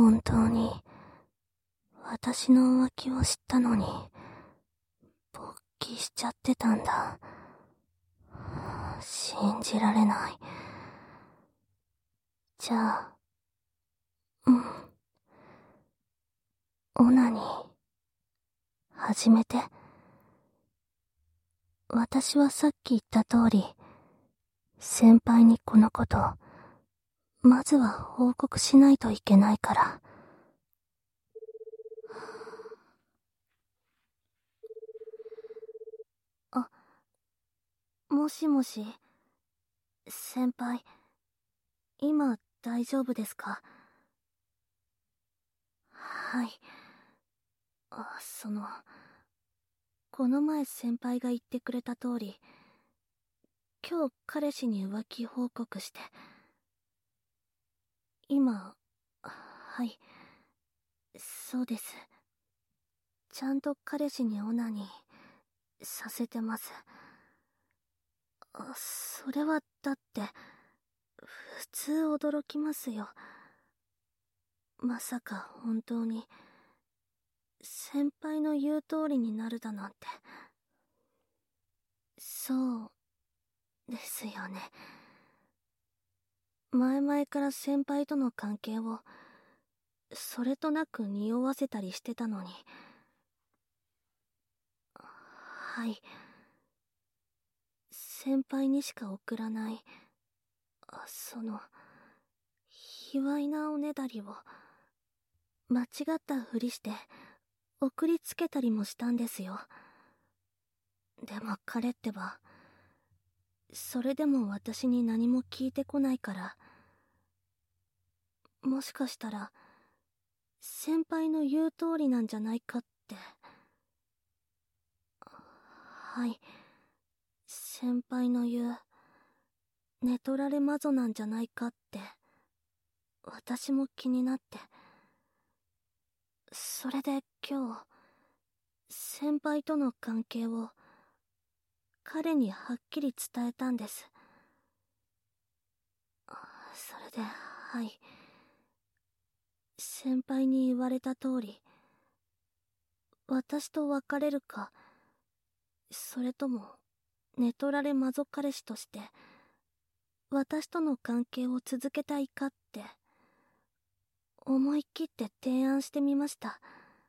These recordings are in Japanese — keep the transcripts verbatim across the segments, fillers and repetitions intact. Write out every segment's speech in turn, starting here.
本当に私の浮気を知ったのに勃起しちゃってたんだ。信じられない。じゃあ、うん。オナニー、始めて。私はさっき言った通り、先輩にこのこと、まずは報告しないといけないから。あ、もしもし、先輩、今大丈夫ですか？はい。あ、その、この前先輩が言ってくれた通り、今日彼氏に浮気報告して、今、はい、そうです。ちゃんと彼氏にオナニーさせてます。あ、それはだって、普通驚きますよ。まさか本当に、先輩の言う通りになるだなんて。そうですよね。前々から先輩との関係をそれとなく匂わせたりしてたのに。はい。先輩にしか送らない、あ、その、卑猥なおねだりを、間違ったふりして送りつけたりもしたんですよ。でも彼ってば、それでも私に何も聞いてこないから、もしかしたら、先輩の言う通りなんじゃないかって。はい。先輩の言う、寝取られ魔女なんじゃないかって、私も気になって。それで今日、先輩との関係を、彼にはっきり伝えたんです。それで、はい。先輩に言われた通り、私と別れるか、それとも、寝取られ魔女彼氏として、私との関係を続けたいかって、思い切って提案してみました。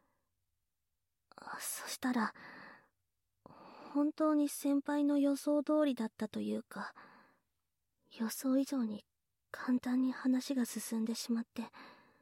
そしたら、本当に先輩の予想通りだったというか、予想以上に簡単に話が進んでしまって、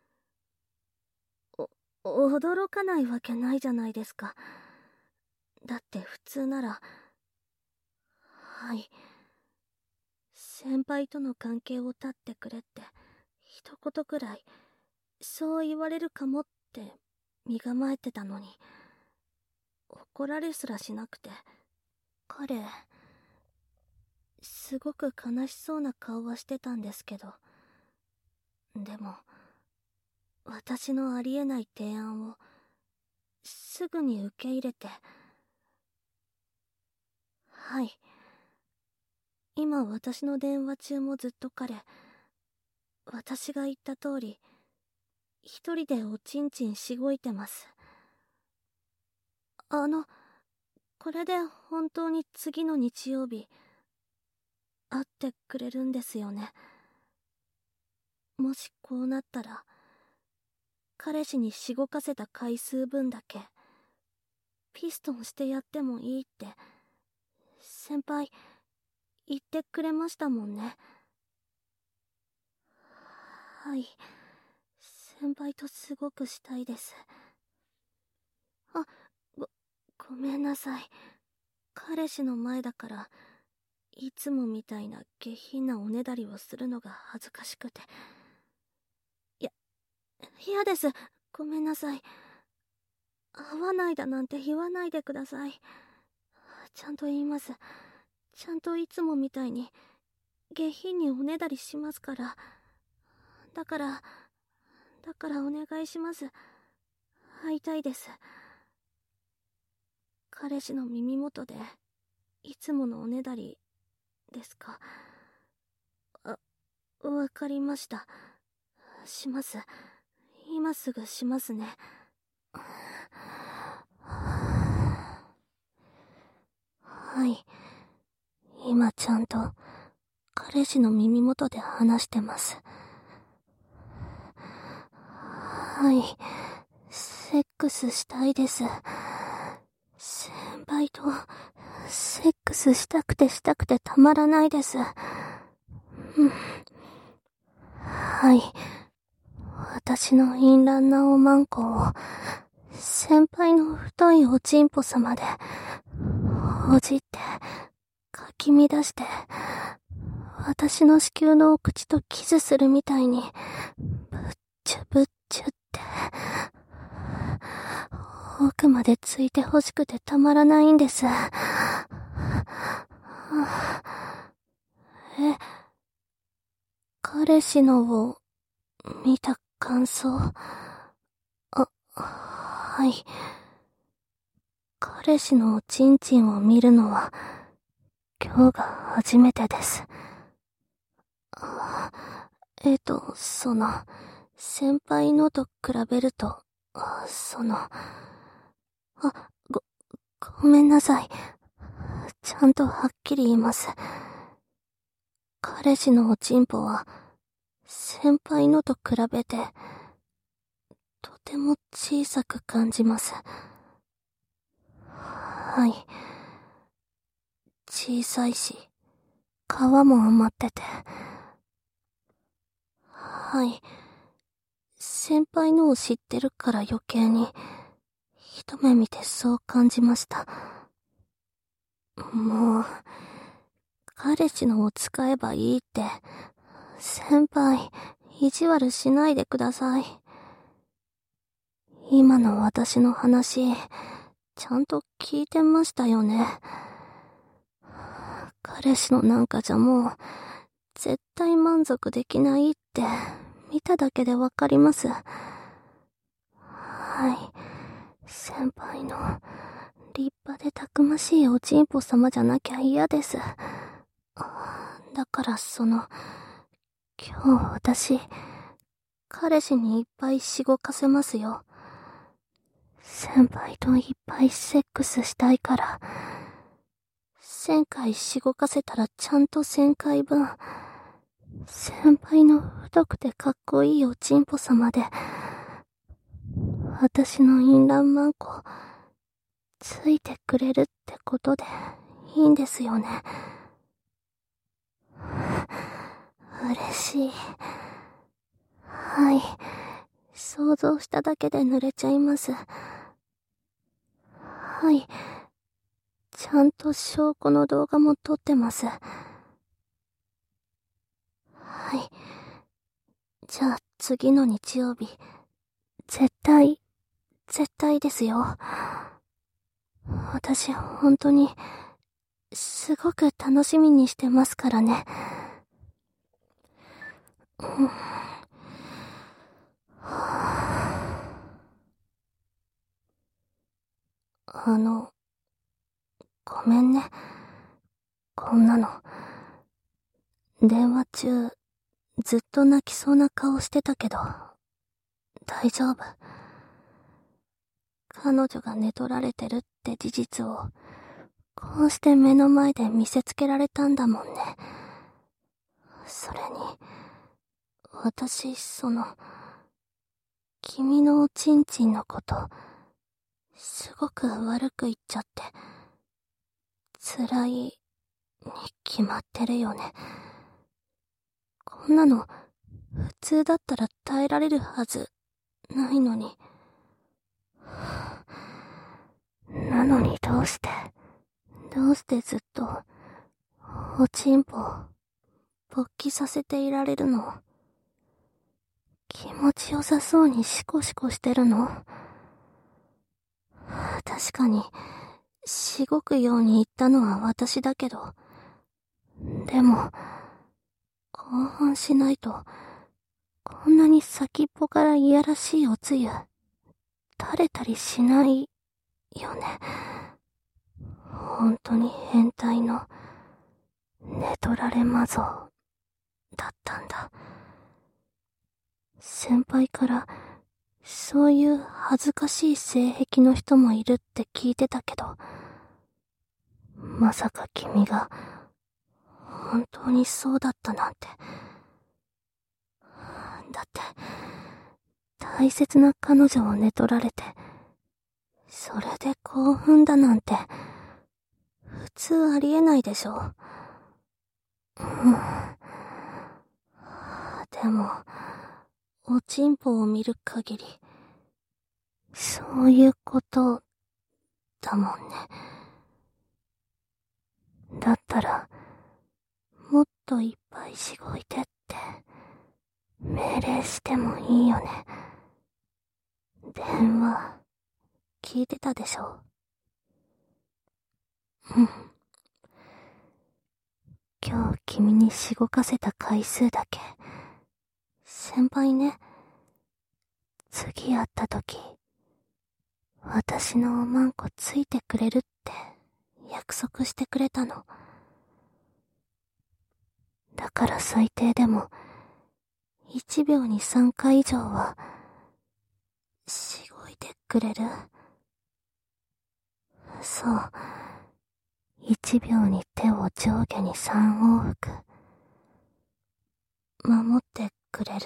お、驚かないわけないじゃないですか。だって普通なら、はい、先輩との関係を断ってくれって一言くらいそう言われるかもって身構えてたのに、怒られすらしなくて、彼すごく悲しそうな顔はしてたんですけど、でも私のありえない提案をすぐに受け入れて、はい、今私の電話中もずっと彼、私が言った通り一人でおちんちんしごいてます。あの、これで本当に次の日曜日会ってくれるんですよね。もしこうなったら、彼氏にしごかせた回数分だけピストンしてやってもいいって先輩言ってくれましたもんね。はい、先輩とすごくしたいです。あ、ご、ごめんなさい。彼氏の前だからいつもみたいな下品なおねだりをするのが恥ずかしくて。いや、嫌です。ごめんなさい。会わないだなんて言わないでください。ちゃんと言います。ちゃんといつもみたいに下品におねだりしますから。だから、だからお願いします。会いたいです。彼氏の耳元でいつものおねだりですか？あ、わかりました。します。 今すぐしますね。はい。今ちゃんと彼氏の耳元で話してます。はい。セックスしたいです。先輩とセックスしたくてしたくてたまらないです。うん、はい。私の淫乱なおまんこを先輩の太いおちんぽ様でほじってかき乱して私の子宮のお口とキスするみたいにぶっちゅぶっちゅって奥までついてほしくてたまらないんです。え、彼氏のを見た感想？あ、はい。彼氏のおちんちんを見るのは今日が初めてです。あ、えっと、その、先輩のと比べると、その、あ、ご、ごめんなさい。ちゃんとはっきり言います。彼氏のおちんぽは、先輩のと比べて、とても小さく感じます。はい。小さいし、皮も余ってて。はい。先輩のを知ってるから余計に、一目見てそう感じました。もう、彼氏のを使えばいいって、先輩、意地悪しないでください。今の私の話、ちゃんと聞いてましたよね。彼氏のなんかじゃもう、絶対満足できないって、見ただけでわかります。はい。先輩の、立派でたくましいおちんぽ様じゃなきゃ嫌です。だからその、今日私、彼氏にいっぱいしごかせますよ。先輩といっぱいセックスしたいから、千回しごかせたらちゃんと千回分、先輩の太くてかっこいいおちんぽ様で、私の淫乱マンコ、ついてくれるってことでいいんですよね。嬉しい。はい。想像しただけで濡れちゃいます。はい。ちゃんと証拠の動画も撮ってます。はい。じゃあ次の日曜日、絶対、絶対ですよ。私本当に、すごく楽しみにしてますからね。うん、あの、ごめんね。こんなの。電話中、ずっと泣きそうな顔してたけど、大丈夫。彼女が寝取られてるって事実を、こうして目の前で見せつけられたんだもんね。それに、私、その、君のおちんちんのこと、すごく悪く言っちゃって、辛いに決まってるよね。こんなの、普通だったら耐えられるはず、ないのに。なのにどうして、どうしてずっと、おちんぽを、勃起させていられるの？気持ちよさそうにシコシコしてるの？確かに、しごくように言ったのは私だけど、でも、興奮しないと、こんなに先っぽからいやらしいおつゆ、垂れたりしないよね。本当に変態の寝取られ魔像だったんだ。先輩からそういう恥ずかしい性癖の人もいるって聞いてたけど、まさか君が本当にそうだったなんて。だって、大切な彼女を寝取られて、それで興奮だなんて、普通ありえないでしょ。うん。でも、おちんぽを見る限り、そういうことだもんね。だったら、もっといっぱいしごいてって、命令してもいいよね。電話、聞いてたでしょ。うん。今日君にしごかせた回数だけ、先輩ね、次会った時、私のおまんこついてくれるって約束してくれたの。だから最低でも、いちびょうにさんかい以上は、しごいてくれる？そう。いちびょうに手を上下にさん往復。守ってくれる？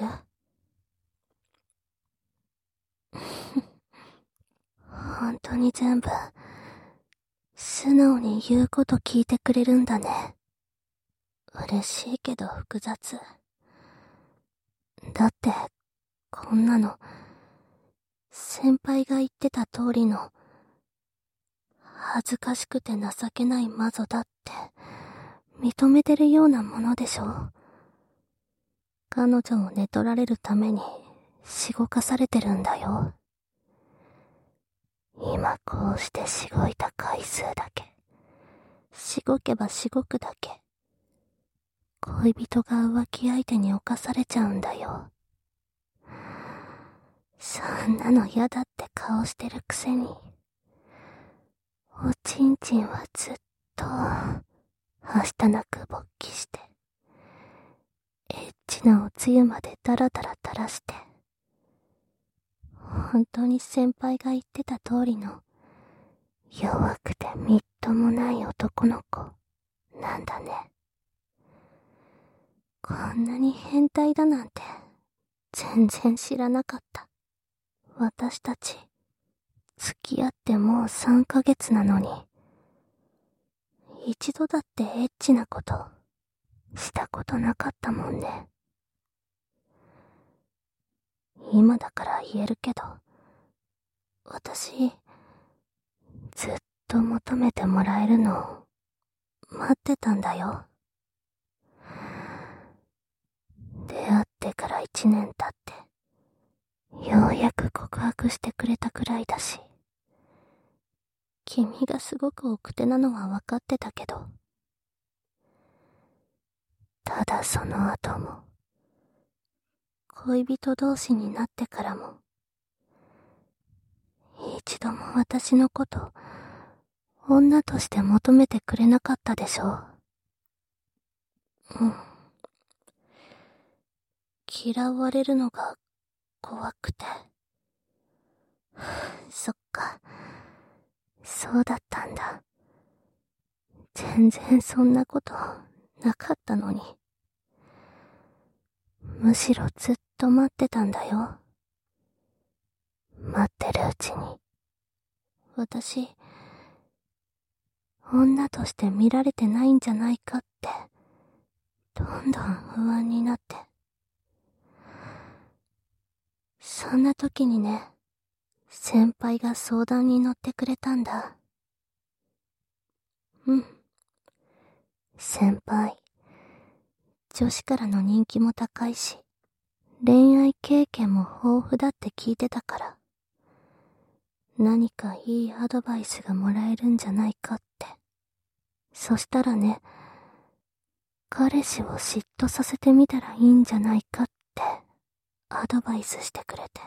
本当に全部、素直に言うこと聞いてくれるんだね。嬉しいけど複雑。だって、こんなの、先輩が言ってた通りの、恥ずかしくて情けない魔女だって、認めてるようなものでしょ。彼女を寝取られるために、しごかされてるんだよ。今こうしてしごいた回数だけ、しごけばしごくだけ、恋人が浮気相手に侵されちゃうんだよ。そんなの嫌だって顔してるくせに、おちんちんはずっと、はしたなく勃起して、エッチなおつゆまでダラダラ垂らして、本当に先輩が言ってた通りの、弱くてみっともない男の子、なんだね。こんなに変態だなんて、全然知らなかった。私たち、付き合ってもうさんかげつなのに、一度だってエッチなこと、したことなかったもんね。今だから言えるけど、私、ずっと求めてもらえるのを待ってたんだよ。出会ってから一年経って、ようやく告白してくれたくらいだし、君がすごく奥手なのは分かってたけど、ただその後も、恋人同士になってからも、一度も私のこと、女として求めてくれなかったでしょう。うん。嫌われるのが怖くて。そっか。そうだったんだ。全然そんなことなかったのに。むしろずっと待ってたんだよ。待ってるうちに、私、女として見られてないんじゃないかって、どんどん不安になって。そんな時にね、先輩が相談に乗ってくれたんだ。うん。先輩、女子からの人気も高いし、恋愛経験も豊富だって聞いてたから、何かいいアドバイスがもらえるんじゃないかって。そしたらね、彼氏を嫉妬させてみたらいいんじゃないかってアドバイスしてくれて。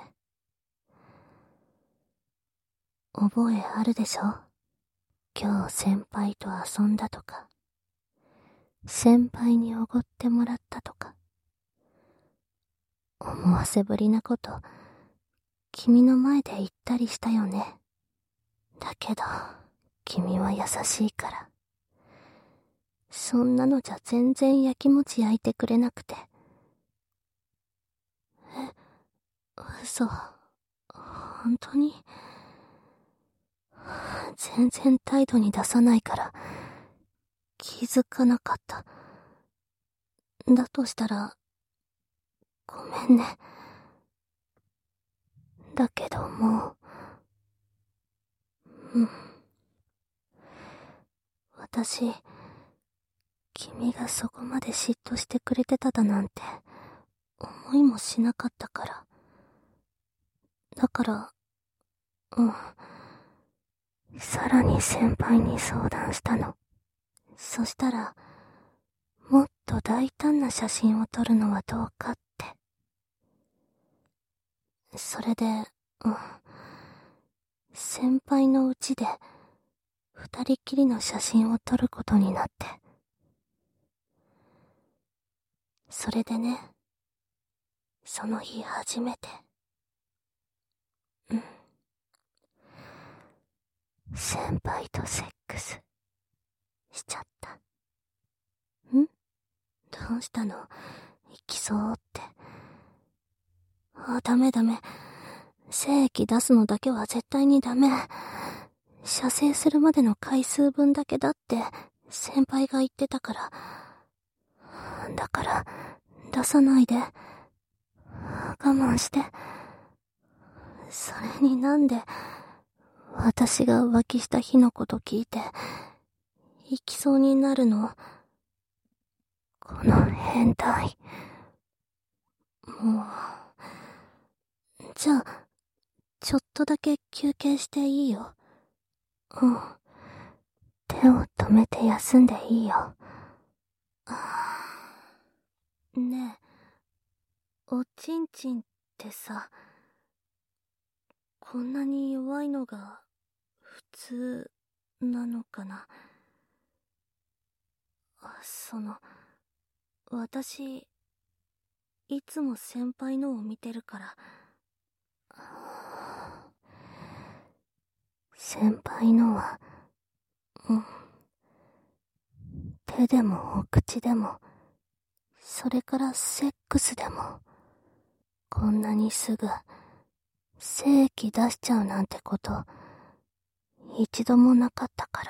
覚えあるでしょ？今日先輩と遊んだとか、先輩におごってもらったとか、思わせぶりなこと君の前で言ったりしたよね。だけど、君は優しいから。そんなのじゃ全然焼きもち焼いてくれなくて。え、嘘、本当に？全然態度に出さないから、気づかなかった。だとしたら、ごめんね。だけどもう、うん。私、君がそこまで嫉妬してくれてただなんて、思いもしなかったから。だから、うん。さらに先輩に相談したの。そしたら、もっと大胆な写真を撮るのはどうかって。それで、うん。先輩の家で、二人きりの写真を撮ることになって。それでね、その日初めて。うん。先輩とセックス、しちゃった。ん？どうしたの？行きそうって。あ、ダメダメ。精液出すのだけは絶対にダメ。射精するまでの回数分だけだって先輩が言ってたから。だから、出さないで。我慢して。それになんで、私が浮気した日のこと聞いて、行きそうになるの？この変態。もう。じゃあ、ちょっとだけ休憩していいよ。うん。手を止めて休んでいいよ。ねえ、おちんちんってさ、こんなに弱いのが普通なのかな。その、私、いつも先輩のを見てるから。先輩のは、うん。手でもお口でも、それからセックスでも、こんなにすぐ、精液出しちゃうなんてこと、一度もなかったから。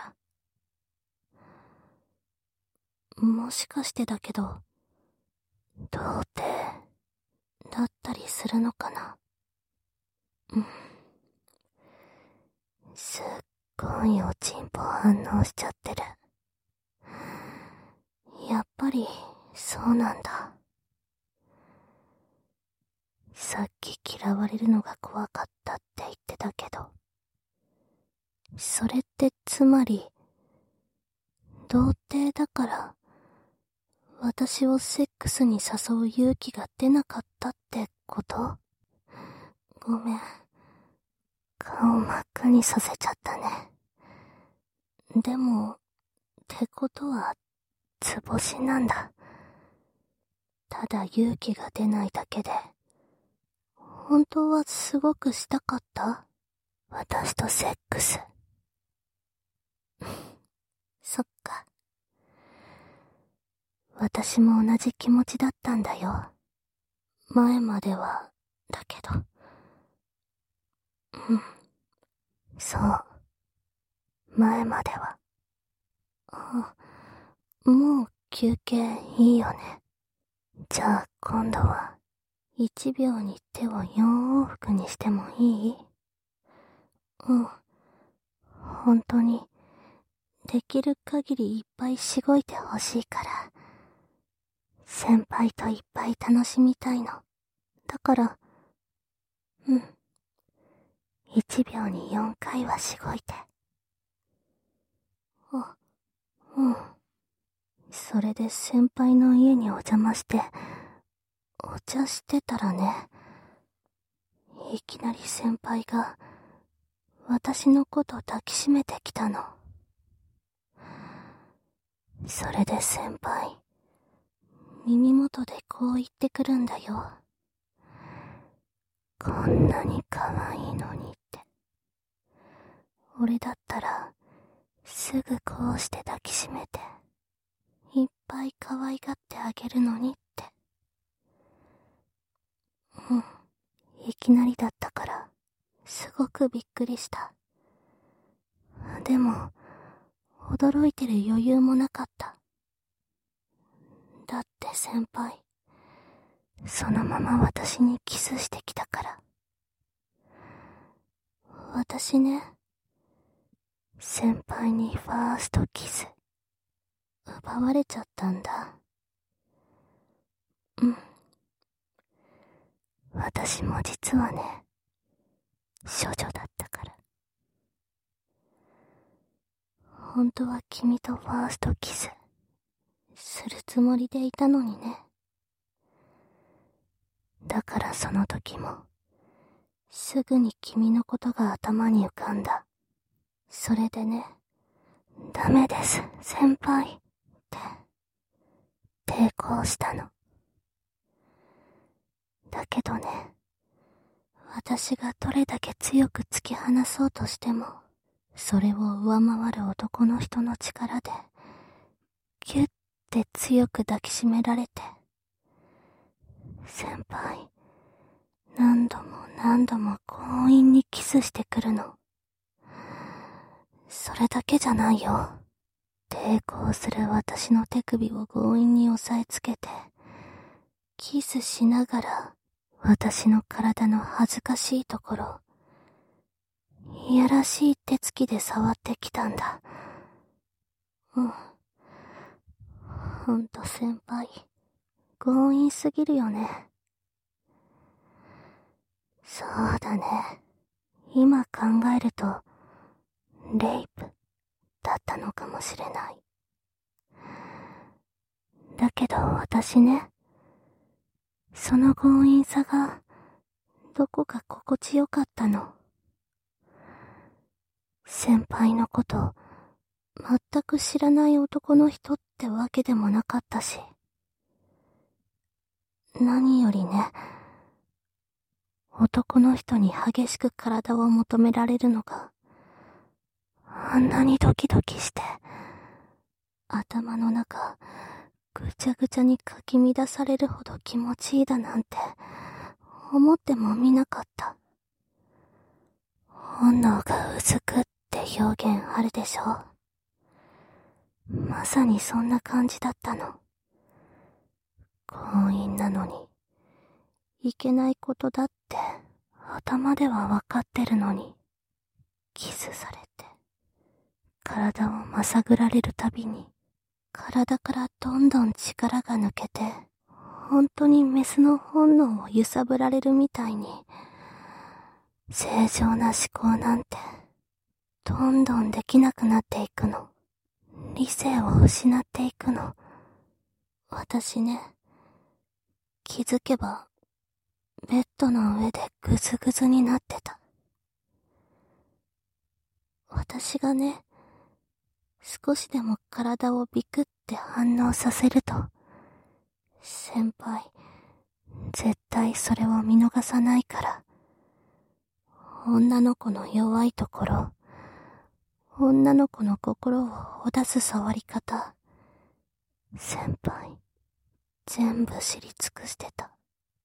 もしかしてだけど、童貞だったりするのかな。うん。すっごいおちんぽ反応しちゃってる。やっぱりそうなんだ。さっき嫌われるのが怖かったって言ってたけど、それってつまり、童貞だから、私をセックスに誘う勇気が出なかったってこと？ごめん。顔真っ赤にさせちゃったね。でも、ってことは、図星なんだ。ただ勇気が出ないだけで、本当はすごくしたかった？私とセックス。そっか。私も同じ気持ちだったんだよ。前までは、だけど。うん。そう。前までは。あ、もう休憩いいよね。じゃあ今度は、一秒に手を四往復にしてもいい？うん。本当に、できる限りいっぱいしごいてほしいから。先輩といっぱい楽しみたいの。だから、うん。一秒に四回はしごいて。あ、うん。それで先輩の家にお邪魔して、お茶してたらね、いきなり先輩が、私のこと抱きしめてきたの。それで先輩、耳元でこう言ってくるんだよ。こんなに可俺だったら、すぐこうして抱きしめて、いっぱい可愛がってあげるのにって。うん、いきなりだったから、すごくびっくりした。でも、驚いてる余裕もなかった。だって先輩、そのまま私にキスしてきたから。私ね、先輩にファーストキス、奪われちゃったんだ。うん。私も実はね、処女だったから。本当は君とファーストキス、するつもりでいたのにね。だからその時も、すぐに君のことが頭に浮かんだ。それでね、ダメです、先輩、って、抵抗したの。だけどね、私がどれだけ強く突き放そうとしても、それを上回る男の人の力で、ぎゅって強く抱きしめられて、先輩、何度も何度も強引にキスしてくるの。それだけじゃないよ。抵抗する私の手首を強引に押さえつけて、キスしながら、私の体の恥ずかしいところ、いやらしい手つきで触ってきたんだ。うん。ほんと先輩、強引すぎるよね。そうだね。今考えると、レイプだったのかもしれない。だけど私ね、その強引さが、どこか心地よかったの。先輩のこと、全く知らない男の人ってわけでもなかったし。何よりね、男の人に激しく体を求められるのが、あんなにドキドキして、頭の中、ぐちゃぐちゃにかき乱されるほど気持ちいいだなんて、思ってもみなかった。本能がうずくって表現あるでしょ。まさにそんな感じだったの。強引なのに、いけないことだって頭ではわかってるのに、キスされて、体をまさぐられるたびに、体からどんどん力が抜けて、本当にメスの本能を揺さぶられるみたいに、正常な思考なんて、どんどんできなくなっていくの。理性を失っていくの。私ね、気づけば、ベッドの上でぐずぐずになってた。私がね、少しでも体をビクって反応させると、先輩、絶対それを見逃さないから。女の子の弱いところ、女の子の心をほだす触り方、先輩、全部知り尽くしてた。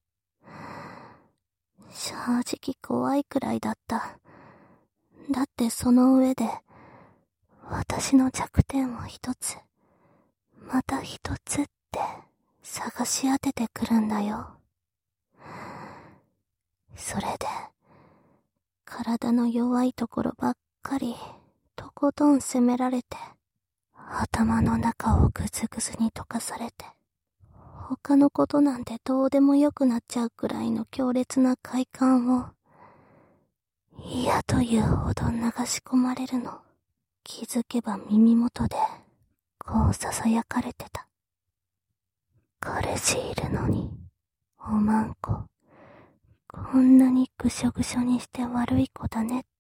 正直怖いくらいだった。だってその上で、私の弱点を一つ、また一つって探し当ててくるんだよ。それで、体の弱いところばっかり、とことん責められて、頭の中をぐずぐずに溶かされて、他のことなんてどうでもよくなっちゃうくらいの強烈な快感を、嫌というほど流し込まれるの。気づけば耳元で、こう囁かれてた。彼氏いるのに、おまんこ、こんなにぐしょぐしょにして悪い子だねって。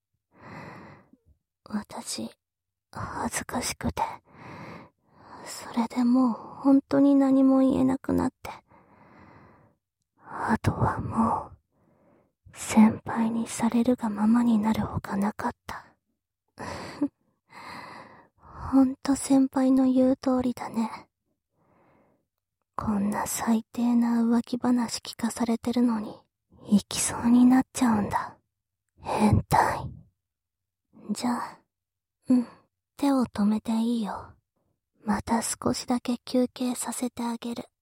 私、恥ずかしくて、それでもう本当に何も言えなくなって、あとはもう、先輩にされるがままになるほかなかった。 ほんと先輩の言う通りだね。こんな最低な浮気話聞かされてるのに、行きそうになっちゃうんだ。変態。じゃあ、うん、手を止めていいよ。また少しだけ休憩させてあげる。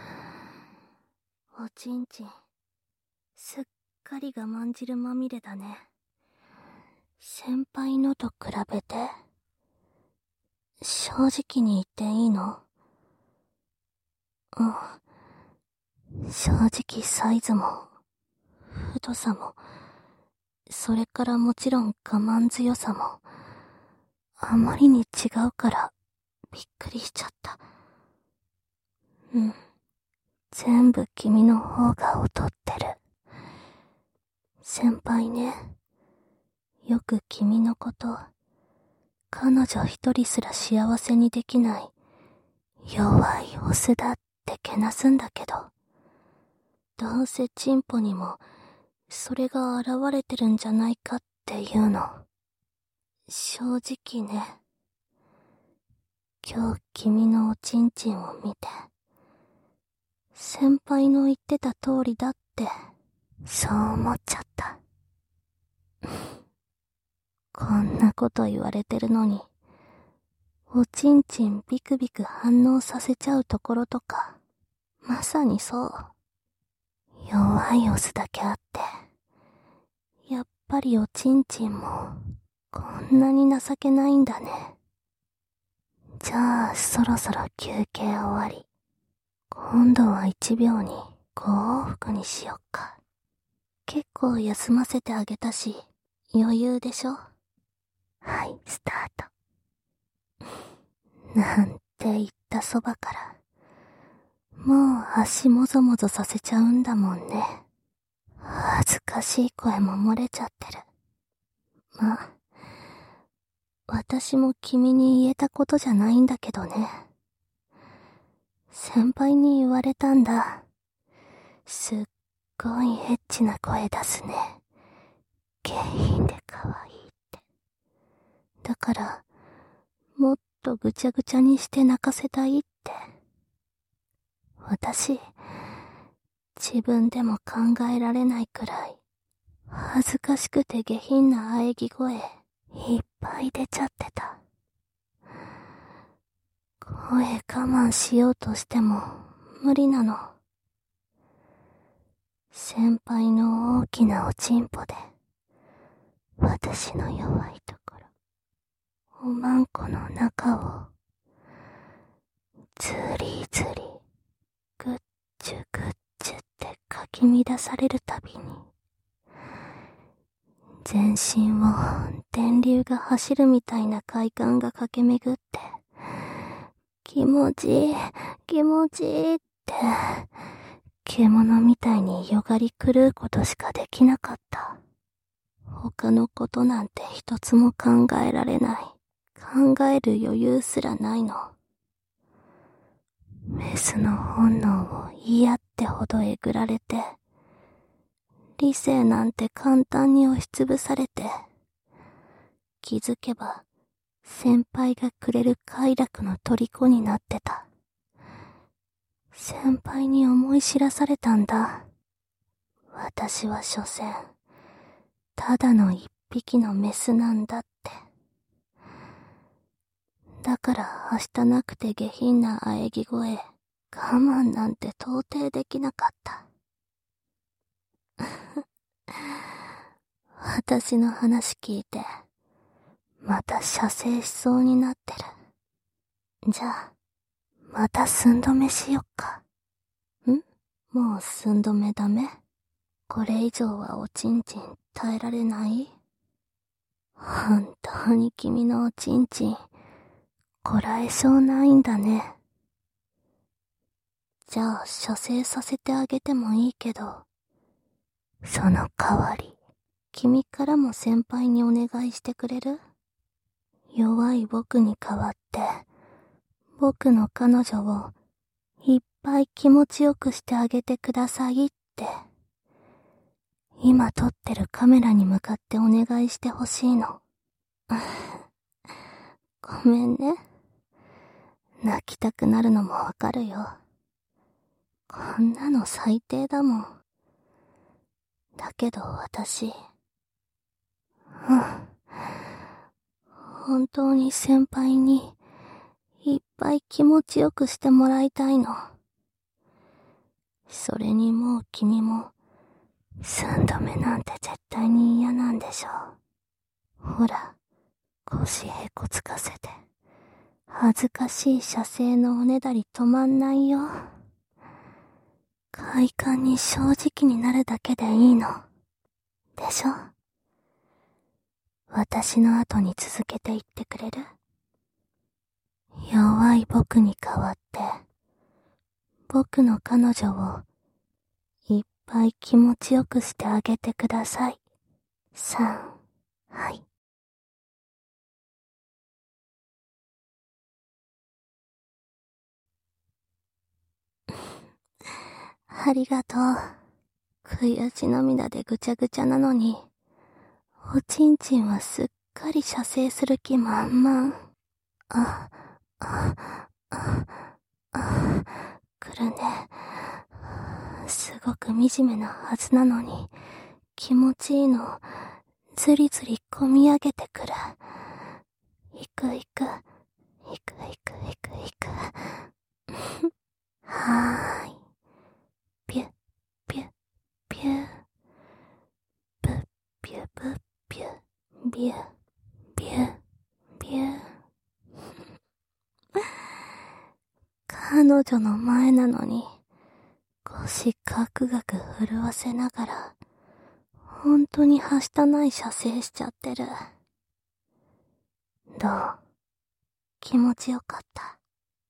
おちんちん、すっかり我慢汁まみれだね。先輩のと比べて、正直に言っていいの？うん。正直サイズも、太さも、それからもちろん我慢強さも、あまりに違うから、びっくりしちゃった。うん。全部君の方が劣ってる。先輩ね。よく君のこと、彼女一人すら幸せにできない弱いオスだってけなすんだけど、どうせチンポにもそれが現れてるんじゃないかっていうの。正直ね、今日君のおちんちんを見て、先輩の言ってた通りだって、そう思っちゃった。こんなこと言われてるのに、おちんちんビクビク反応させちゃうところとか、まさにそう。弱いオスだけあって、やっぱりおちんちんも、こんなに情けないんだね。じゃあ、そろそろ休憩終わり。今度はいちびょうにご往復にしよっか。結構休ませてあげたし、余裕でしょ？はい、スタート。なんて言ったそばから、もう足もぞもぞさせちゃうんだもんね。恥ずかしい声も漏れちゃってる。まあ、私も君に言えたことじゃないんだけどね。先輩に言われたんだ。すっごいエッチな声出すね。下品で可愛いって。だから、もっとぐちゃぐちゃにして泣かせたいって。私、自分でも考えられないくらい、恥ずかしくて下品な喘ぎ声、いっぱい出ちゃってた。声我慢しようとしても無理なの。先輩の大きなおちんぽで、私の弱いところ、おまんこの中を、ずりずり、ぐっちゅぐっちゅってかき乱されるたびに、全身を電流が走るみたいな快感が駆け巡って、気持ちいい、気持ちいいって、獣みたいによがり狂うことしかできなかった。他のことなんて一つも考えられない。考える余裕すらないの。メスの本能を嫌ってほどえぐられて、理性なんて簡単に押しつぶされて、気づけば先輩がくれる快楽の虜になってた。先輩に思い知らされたんだ。私は所詮、ただの一匹のメスなんだって。だから明日なくて下品な喘ぎ声、我慢なんて到底できなかった。私の話聞いて、また射精しそうになってる。じゃあ、また寸止めしよっか。ん？もう寸止めダメ？これ以上はおちんちん耐えられない？本当に君のおちんちん、こらえ性ないんだね。じゃあ、射精させてあげてもいいけど、その代わり、君からも先輩にお願いしてくれる？弱い僕に代わって、僕の彼女をいっぱい気持ちよくしてあげてくださいって、今撮ってるカメラに向かってお願いしてほしいの。 ごめんね。泣きたくなるのもわかるよ。こんなの最低だもん。だけど私、うん。本当に先輩にいっぱい気持ちよくしてもらいたいの。それにもう君も三度目なんて絶対に嫌なんでしょう。ほら、腰へこつかせて恥ずかしい射精のおねだり止まんないよ。快感に正直になるだけでいいの。でしょ？私の後に続けていってくれる？弱い僕に代わって、僕の彼女をいっぱい気持ちよくしてあげてください。さん、はい。ありがとう。悔し涙でぐちゃぐちゃなのに、おちんちんはすっかり射精する気満々。あ、あ、あ、あ、来るね。すごく惨めなはずなのに、気持ちいいの、ずりずりこみ上げてくる。いくいく、いくいくいくいく。はーい。ぴゅ、ぴゅ、ぴゅ。ぷっぴゅぷっぴゅ、びゅ、びゅ、びゅ。彼女の前なのに、腰ガクガク震わせながら、ほんとにはしたない射精しちゃってる。どう？気持ちよかった？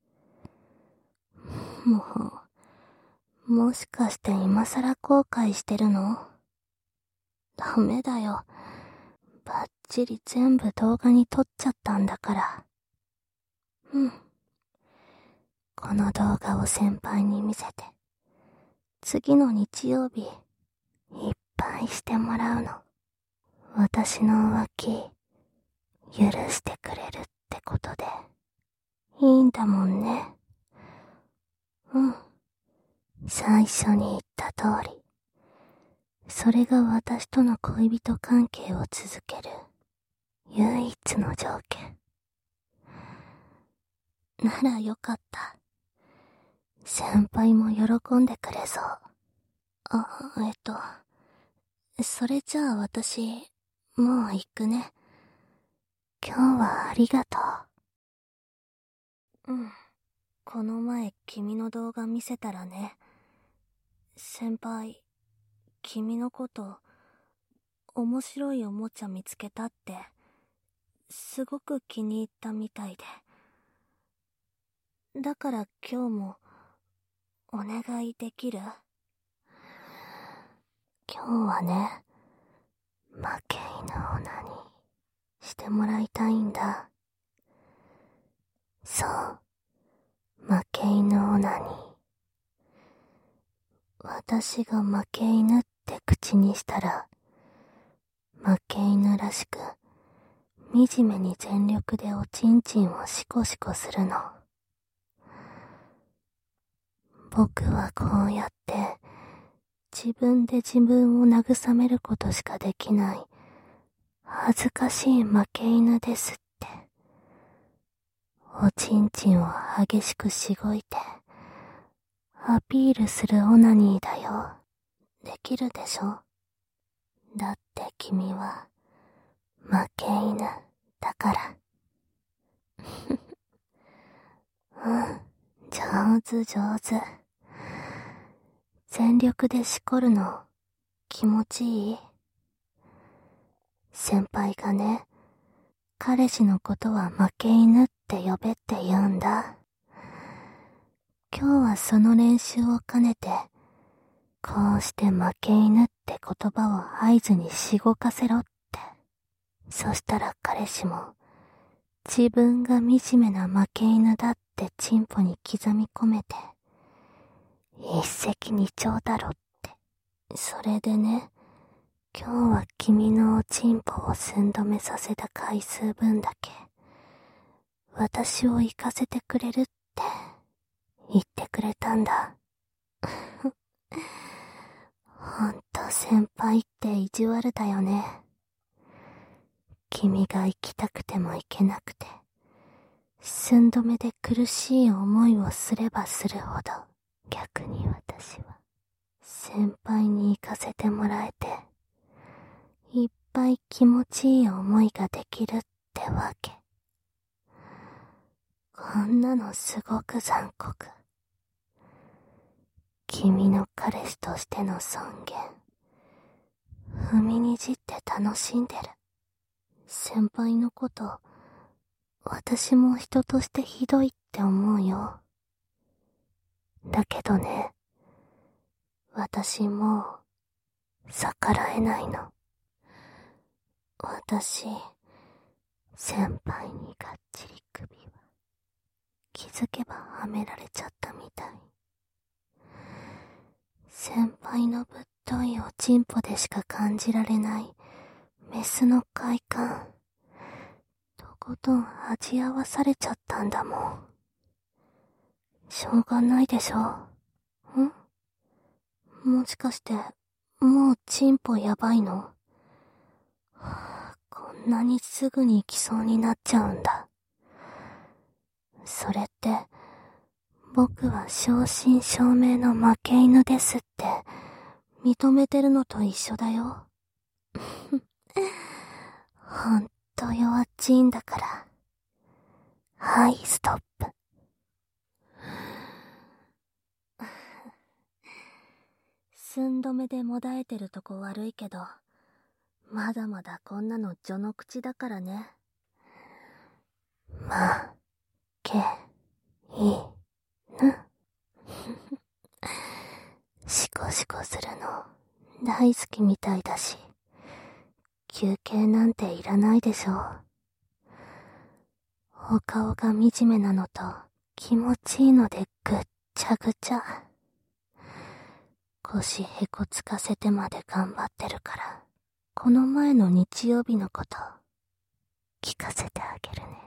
もう、もしかして今さら後悔してるの？ダメだよ。バッチリ全部動画に撮っちゃったんだから。うん。この動画を先輩に見せて、次の日曜日、いっぱいしてもらうの。私の浮気、許してくれるってことで、いいんだもんね。うん。最初に言った通り、それが私との恋人関係を続ける、唯一の条件。ならよかった。先輩も喜んでくれそう。あ、えっと、それじゃあ私、もう行くね。今日はありがとう。うん。この前君の動画見せたらね。先輩、君のこと、面白いおもちゃ見つけたって、すごく気に入ったみたいで。だから今日も、お願いできる？今日はね、負け犬オナにしてもらいたいんだ。そう、負け犬オナに。私が負け犬って口にしたら、負け犬らしく、惨めに全力でおちんちんをシコシコするの。僕はこうやって、自分で自分を慰めることしかできない、恥ずかしい負け犬ですって。おちんちんを激しくしごいて、アピールするオナニーだよ。できるでしょ？だって君は、負け犬だから。うん、上手上手。全力でしこるの、気持ちいい？先輩がね、彼氏のことは負け犬って呼べって言うんだ。今日はその練習を兼ねて、こうして負け犬って言葉を合図にしごかせろって。そしたら彼氏も、自分が惨めな負け犬だってチンポに刻み込めて、一石二鳥だろって。それでね、今日は君のおちんぽを寸止めさせた回数分だけ、 私を行かせてくれるって言ってくれたんだ。ほんと先輩って意地悪だよね。君が行きたくても行けなくて、寸止めで苦しい思いをすればするほど、逆に私は先輩に行かせてもらえて、いっぱい気持ちいい思いができるってわけ。こんなのすごく残酷。君の彼氏としての尊厳、踏みにじって楽しんでる。先輩のこと、私も人としてひどいって思うよ。だけどね、私もう逆らえないの。私、先輩にがっちり首は気づけばはめられちゃったみたい。先輩のぶっといおちんぽでしか感じられないメスの快感、とことん味合わされちゃったんだもん。しょうがないでしょ。ん？もしかしてもうチンポやばいの？はあ、こんなにすぐに行きそうになっちゃうんだ。それって僕は正真正銘の負け犬ですって認めてるのと一緒だよ。ほんと弱っちいんだから。はい、ストップ。寸止めでもだえてるとこ悪いけど、まだまだこんなの序の口だからね。ま、け、い、ぬ。シコシコするの大好きみたいだし、休憩なんていらないでしょ。お顔が惨めなのと気持ちいいのでぐっちゃぐちゃ。腰へこつかせてまで頑張ってるから、この前の日曜日のこと聞かせてあげるね。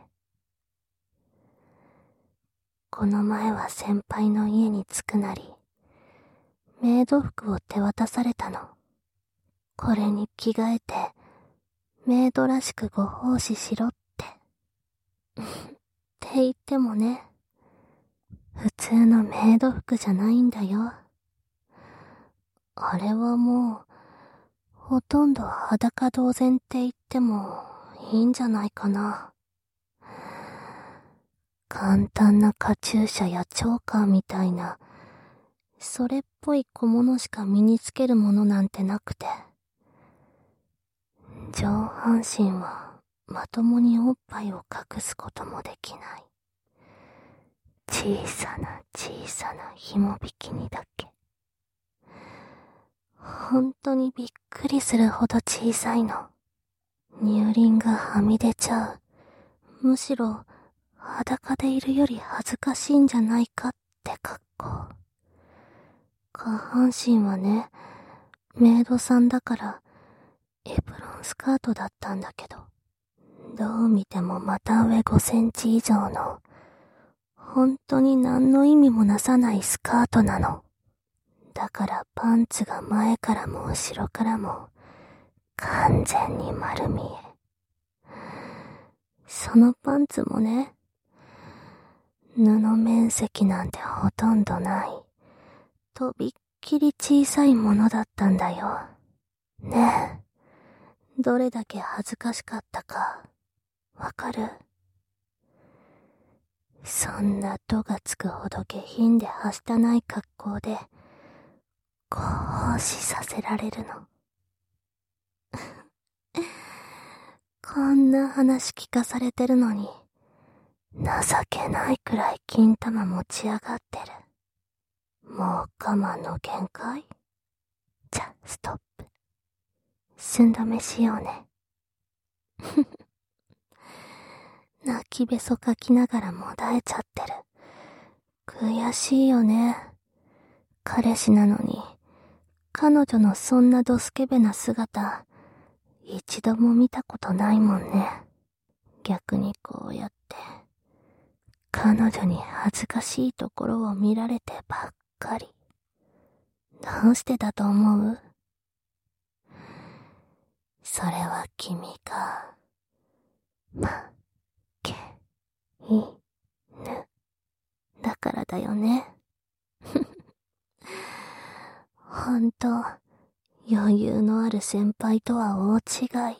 この前は先輩の家に着くなり、メイド服を手渡されたの。これに着替えて、メイドらしくご奉仕しろって。って言ってもね、普通のメイド服じゃないんだよ。あれはもう、ほとんど裸同然って言ってもいいんじゃないかな。簡単なカチューシャやチョーカーみたいな、それっぽい小物しか身につけるものなんてなくて、上半身はまともにおっぱいを隠すこともできない。小さな小さな紐引きにだけ。本当にびっくりするほど小さいの。乳輪がはみ出ちゃう。むしろ裸でいるより恥ずかしいんじゃないかって格好。下半身はね、メイドさんだからエプロンスカートだったんだけど、どう見ても股上ごセンチ以上の本当に何の意味もなさないスカートなの。だからパンツが前からも後ろからも完全に丸見え。そのパンツもね、布面積なんてほとんどない、とびっきり小さいものだったんだよ。ねえ、どれだけ恥ずかしかったか、わかる？そんな度がつくほど下品ではしたない格好で、ご奉仕させられるの。こんな話聞かされてるのに、情けないくらい金玉持ち上がってる。もう我慢の限界？じゃ、ストップ。寸止めしようね。泣きべそかきながらもだえちゃってる。悔しいよね。彼氏なのに、彼女のそんなドスケベな姿、一度も見たことないもんね。逆にこうやって、 彼女に恥ずかしいところを見られてばっかり。どうしてだと思う？それは君が、負け、犬、だからだよね。ほんと、余裕のある先輩とは大違い。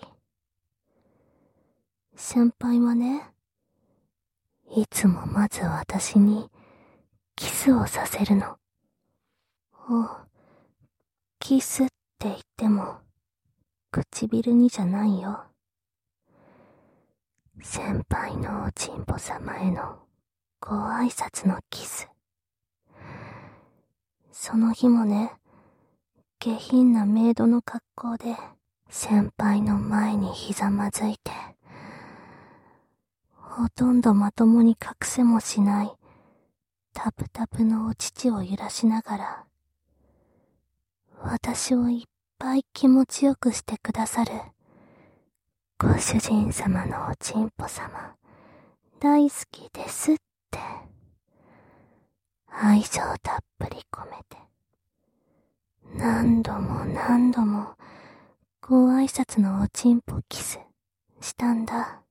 先輩はね、いつもまず私にキスをさせるの。お、キスって言っても、唇にじゃないよ。先輩のおちんぽ様へのご挨拶のキス。その日もね、下品なメイドの格好で先輩の前にひざまずいて、ほとんどまともに隠せもしないタプタプのお乳を揺らしながら、私をいっぱい気持ちよくしてくださるご主人様のおちんぽ様大好きですって愛情たっぷり込めて何度も何度もご挨拶のおちんぽキスしたんだ。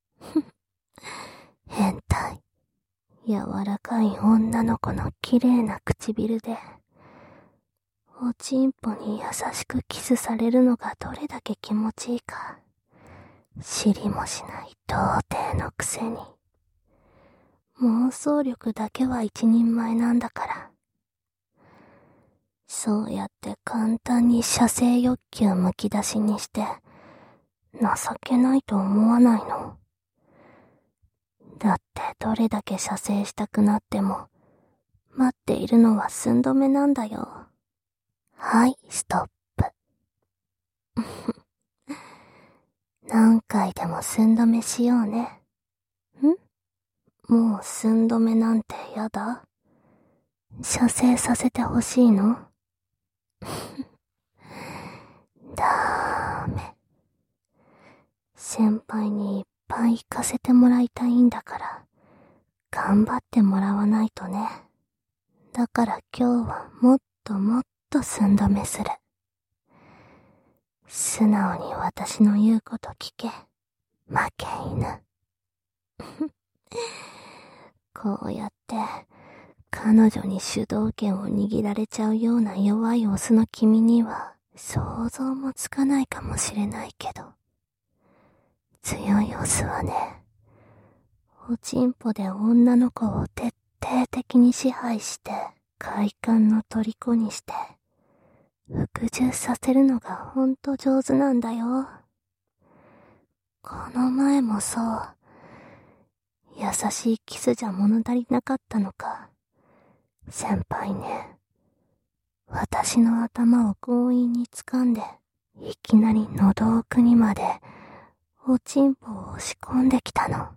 変態。柔らかい女の子の綺麗な唇でおちんぽに優しくキスされるのがどれだけ気持ちいいか知りもしない童貞のくせに。妄想力だけは一人前なんだから。そうやって簡単に射精欲求むき出しにして情けないと思わないの？だってどれだけ射精したくなっても待っているのは寸止めなんだよ。はい、ストップ。何回でも寸止めしようね。ん？もう寸止めなんてやだ？射精させてほしいの？だーめ。先輩にいっぱい行かせてもらいたいんだから、頑張ってもらわないとね。だから今日はもっともっと寸止めする。素直に私の言うこと聞け、負け犬。こうやって、彼女に主導権を握られちゃうような弱いオスの君には想像もつかないかもしれないけど、強いオスはね、おちんぽで女の子を徹底的に支配して快感の虜にして服従させるのがほんと上手なんだよ。この前もそう。優しいキスじゃ物足りなかったのか。先輩ね、私の頭を強引に掴んでいきなり喉奥にまでおちんぽを押し込んできたの。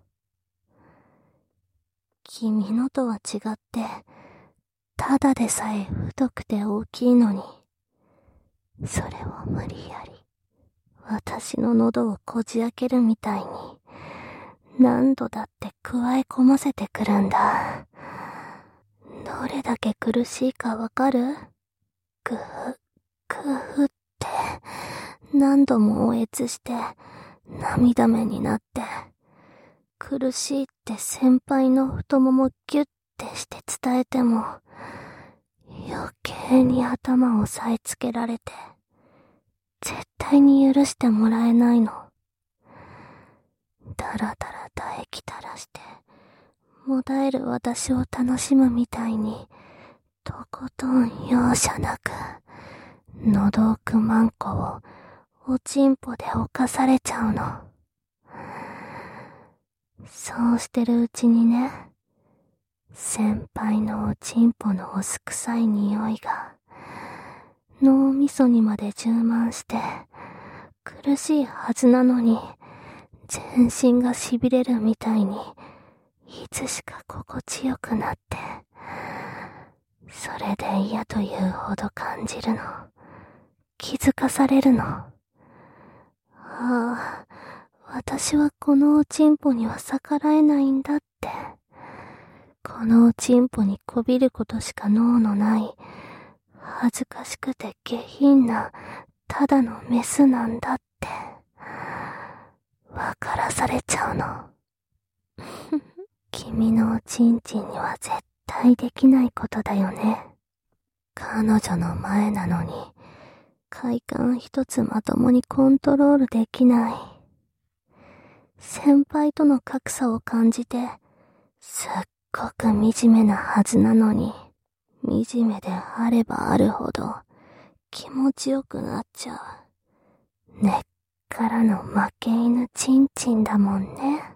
君のとは違って、ただでさえ太くて大きいのに、それを無理やり、私の喉をこじ開けるみたいに、何度だって加え込ませてくるんだ。どれだけ苦しいかわかる？ぐー、ぐーって、何度もおえつして、涙目になって、苦しいって先輩の太ももギュッてして伝えても、余計に頭を押さえつけられて、絶対に許してもらえないの。だらだら唾液垂らして、もだえる私を楽しむみたいに、とことん容赦なく、喉奥マンコをおちんぽで侵されちゃうの。そうしてるうちにね、先輩のおちんぽのお酢臭い匂いが脳みそにまで充満して苦しいはずなのに全身が痺れるみたいにいつしか心地よくなって、それで嫌というほど感じるの、気づかされるの。ああ、私はこのおちんぽには逆らえないんだって。 このおちんぽにこびることしか能のない、恥ずかしくて下品な、ただのメスなんだって、わからされちゃうの。君のおちんちんには絶対できないことだよね。彼女の前なのに、快感一つまともにコントロールできない。先輩との格差を感じて、すっごく惨めなはずなのに、惨めであればあるほど気持ちよくなっちゃう。根っからの負け犬ちんちんだもんね。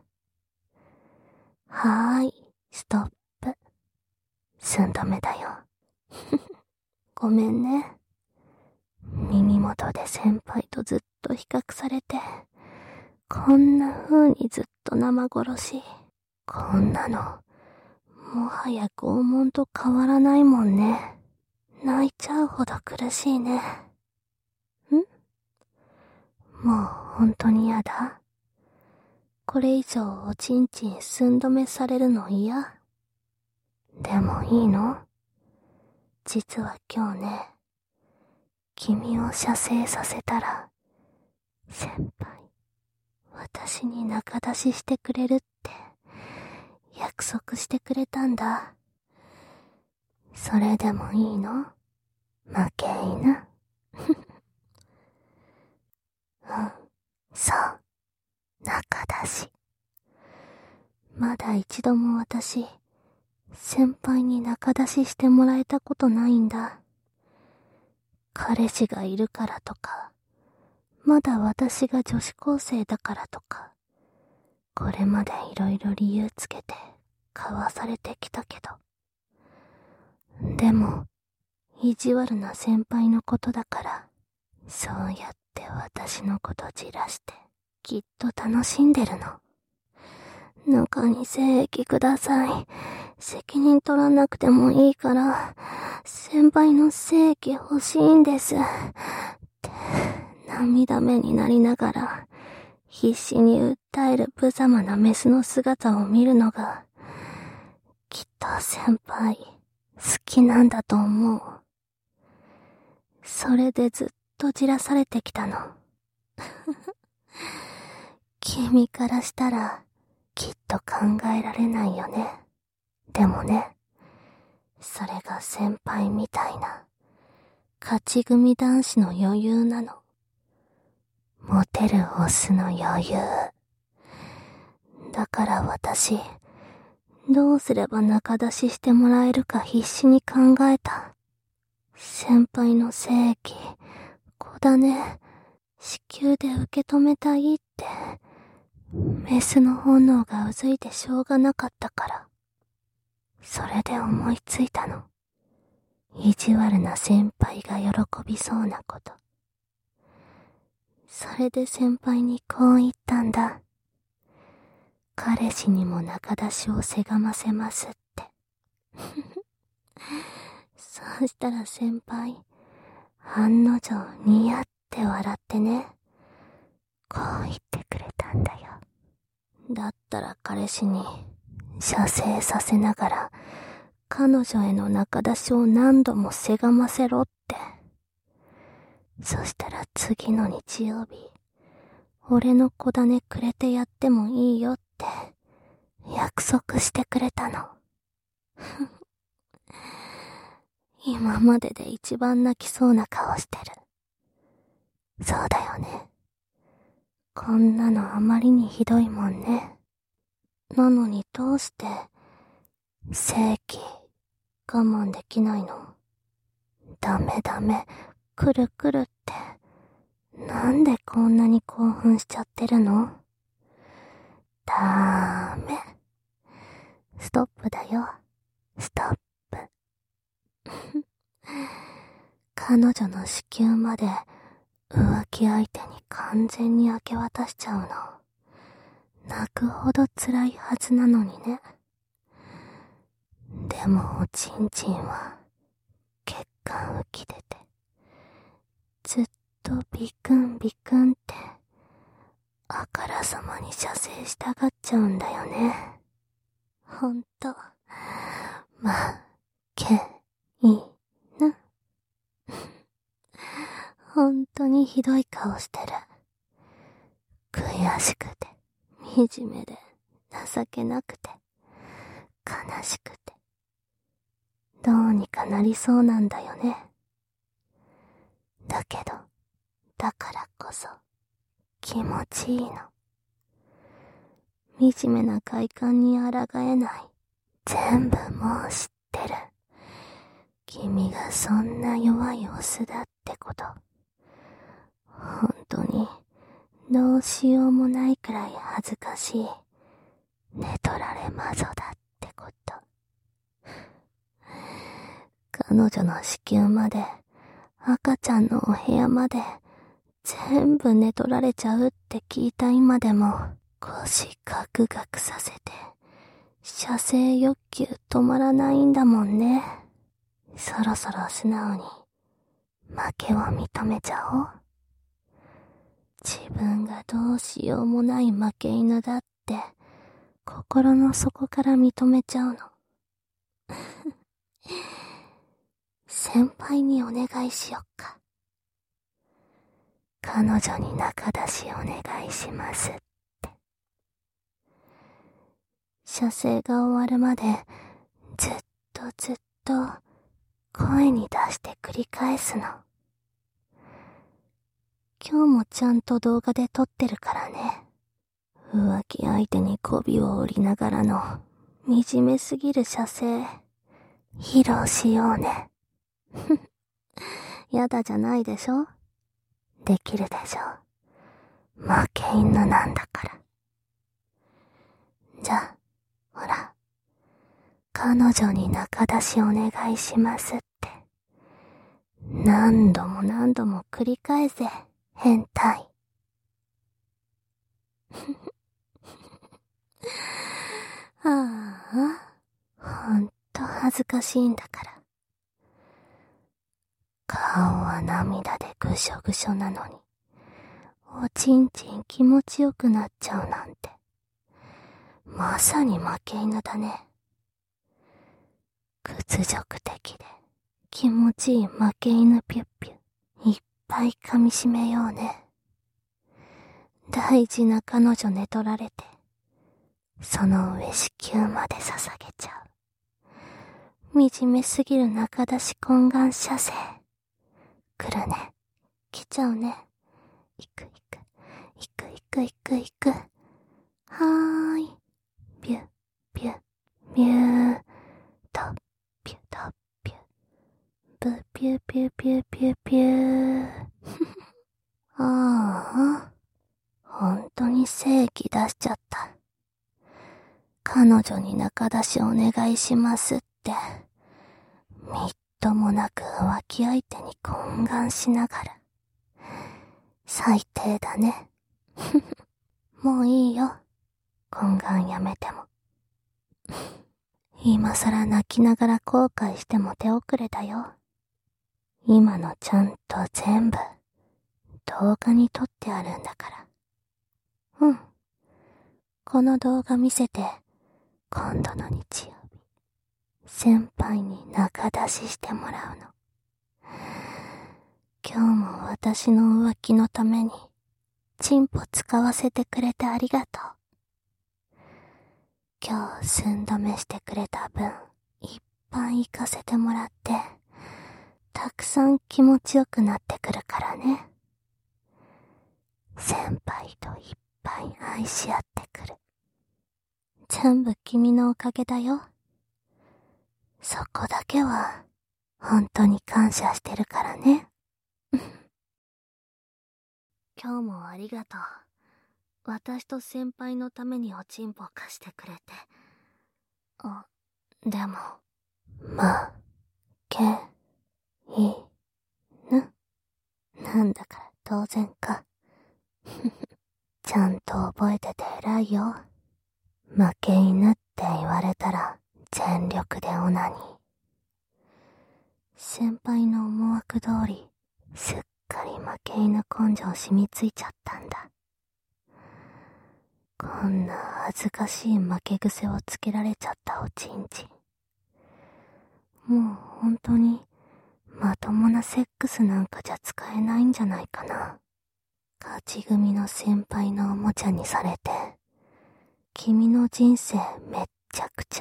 はーい、ストップ。寸止めだよ。ごめんね。耳元で先輩とずっと比較されて、こんな風にずっと生殺し。こんなの、もはや拷問と変わらないもんね。泣いちゃうほど苦しいね。ん？もう本当に嫌だ。これ以上おちんちん寸止めされるの嫌？でもいいの？実は今日ね、君を射精させたら、先輩、私に仲出ししてくれるって約束してくれたんだ。それでもいいの？負け犬。うん、そう、仲出し。まだ一度も私、先輩に仲出ししてもらえたことないんだ。彼氏がいるからとか、まだ私が女子高生だからとか、これまでいろいろ理由つけて交わされてきたけど。でも、意地悪な先輩のことだから、そうやって私のことじらして、きっと楽しんでるの。中に精液ください。責任取らなくてもいいから、先輩の精液欲しいんです。って、涙目になりながら、必死に訴える無様なメスの姿を見るのが、きっと先輩、好きなんだと思う。それでずっとじらされてきたの。君からしたら、きっと考えられないよね。でもね、それが先輩みたいな、勝ち組男子の余裕なの。モテるオスの余裕。だから私、どうすれば仲出ししてもらえるか必死に考えた。先輩の精液、子種、子宮で受け止めたいって、メスの本能がうずいてしょうがなかったから。それで思いついたの。意地悪な先輩が喜びそうなこと。それで先輩にこう言ったんだ。彼氏にも仲出しをせがませますって。そうしたら先輩、案の定ニヤって笑ってね、こう言ってくれたんだよ。だったら彼氏に射精させながら彼女への仲出しを何度もせがませろって。そしたら次の日曜日、俺の子種くれてやってもいいよって約束してくれたの。今までで一番泣きそうな顔してる。そうだよね。こんなのあまりにひどいもんね。なのにどうして、正規、我慢できないの？ダメダメ、くるくるって。なんでこんなに興奮しちゃってるの？ダメ。ストップだよ。ストップ。彼女の子宮まで浮気相手に完全に明け渡しちゃうの。泣くほど辛いはずなのにね。でもおちんちんは血管浮き出て、ずっとビクンビクンってあからさまに射精したがっちゃうんだよね。ほんと、 負け犬。ほんとにひどい顔してる。悔しくて、惨めで、情けなくて、悲しくて。どうにかなりそうなんだよね。だけど、だからこそ、気持ちいいの。惨めな快感に抗えない。全部もう知ってる。君がそんな弱いオスだってこと。本当に、どうしようもないくらい恥ずかしい。寝取られ魔女だってこと。彼女の子宮まで、赤ちゃんのお部屋まで、全部寝取られちゃうって聞いた今でも、腰ガクガクさせて、射精欲求止まらないんだもんね。そろそろ素直に、負けを認めちゃおう。自分がどうしようもない負け犬だって、心の底から認めちゃうの。先輩にお願いしよっか。彼女に仲出しお願いしますって。射精が終わるまで、ずっとずっと、声に出して繰り返すの。今日もちゃんと動画で撮ってるからね。浮気相手に媚びを売りながらの惨めすぎる射精、披露しようね。やだじゃないでしょ？できるでしょ？負け犬なんだから。じゃあ、ほら、彼女に仲出しお願いしますって。何度も何度も繰り返せ、変態。ああ、ほんと恥ずかしいんだから。顔は涙でぐしょぐしょなのに、おちんちん気持ちよくなっちゃうなんて。まさに負け犬だね。屈辱的で気持ちいい負け犬ピュッピュ、いっぱい噛み締めようね。大事な彼女寝取られて、その上子宮まで捧げちゃう。惨めすぎる仲出し懇願射精。来るね。来ちゃうね。行く行く。行く行く行く行く。はーい。ピュッピュッピュー。とピュとピュ。ブピュピュピュピュピュー。ああ。本当に精液出しちゃった。彼女に仲出しお願いしますって、みっともなく浮気相手に懇願しながら。最低だね。もういいよ。懇願やめても。今さら泣きながら後悔しても手遅れだよ。今のちゃんと全部動画に撮ってあるんだから。うん。この動画見せて、今度の日曜日、先輩に仲出ししてもらうの。今日も私の浮気のために、チンポ使わせてくれてありがとう。今日寸止めしてくれた分、いっぱい行かせてもらって、たくさん気持ちよくなってくるからね。先輩といっぱい愛し合ってくる。全部君のおかげだよ。そこだけは、本当に感謝してるからね。今日もありがとう。私と先輩のためにおちんぽ貸してくれて。あ、でも、ま、け、い、ぬ。なんだから当然か。ちゃんと覚えてて偉いよ。負け犬って言われたら全力でオナニー。先輩の思惑通り、すっかり負け犬根性染みついちゃったんだ。こんな恥ずかしい負け癖をつけられちゃったおちんちん。 もう本当にまともなセックスなんかじゃ使えないんじゃないかな。勝ち組の先輩のおもちゃにされて、君の人生めっちゃくちゃ。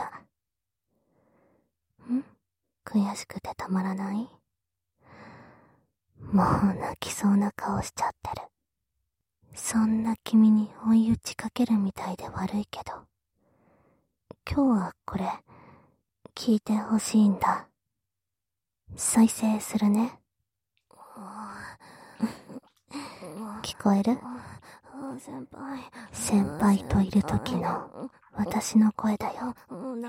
ん？悔しくてたまらない？もう泣きそうな顔しちゃってる。そんな君に追い打ちかけるみたいで悪いけど、今日はこれ、聞いてほしいんだ。再生するね。聞こえる？先輩。先輩といる時の私の声だよ。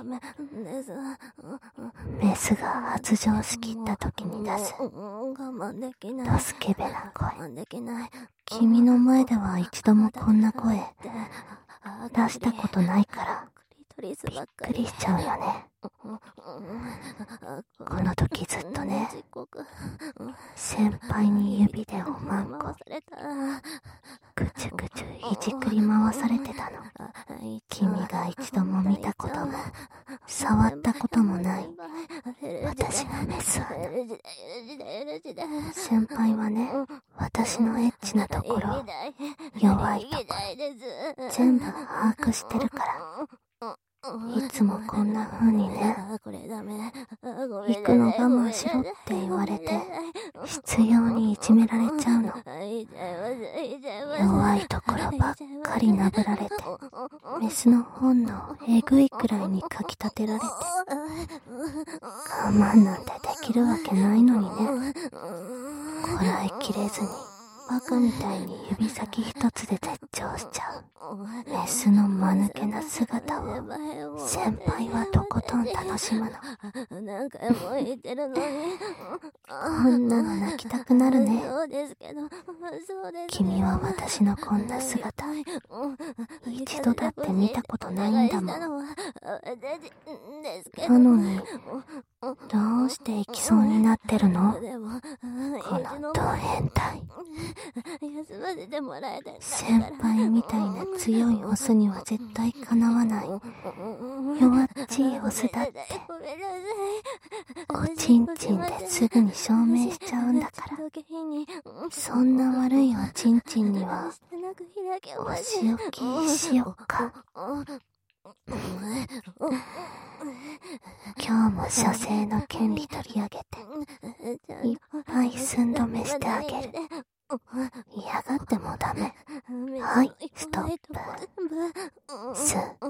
メスが発情しきった時に出すドスケベな声。君の前では一度もこんな声出したことないからびっくりしちゃうよね。この時ずっとね、先輩に指でおまんこぐちゅぐちゅいじくり回されてたの。君が一度も見たことも触ったこともない私のメスはね。先輩はね、私のエッチなところ、弱いところ全部把握してるから、いつもこんな風にね、行くの我慢しろって言われて執拗にいじめられちゃうの。弱いところばっかり殴られて、メスの本能えぐいくらいにかきたてられて、我慢なんてできるわけないのにね。こらえきれずにバカみたいに指先一つで絶頂しちゃうメスの間抜けな姿を先輩はとことん楽しむの。こんなの泣きたくなるね。君は私のこんな姿一度だって見たことないんだもん。なのにどうして行きそうになってるの？このド変態。先輩みたいな強いオスには絶対かなわない。弱っちいオスだっておちんちんですぐに証明しちゃうんだから。そんな悪いおちんちんにはお仕置きしよっか。今日も射精の権利取り上げていっぱい寸止めしてあげる。嫌がってもダメ。はい、ストップ。す、ん、と、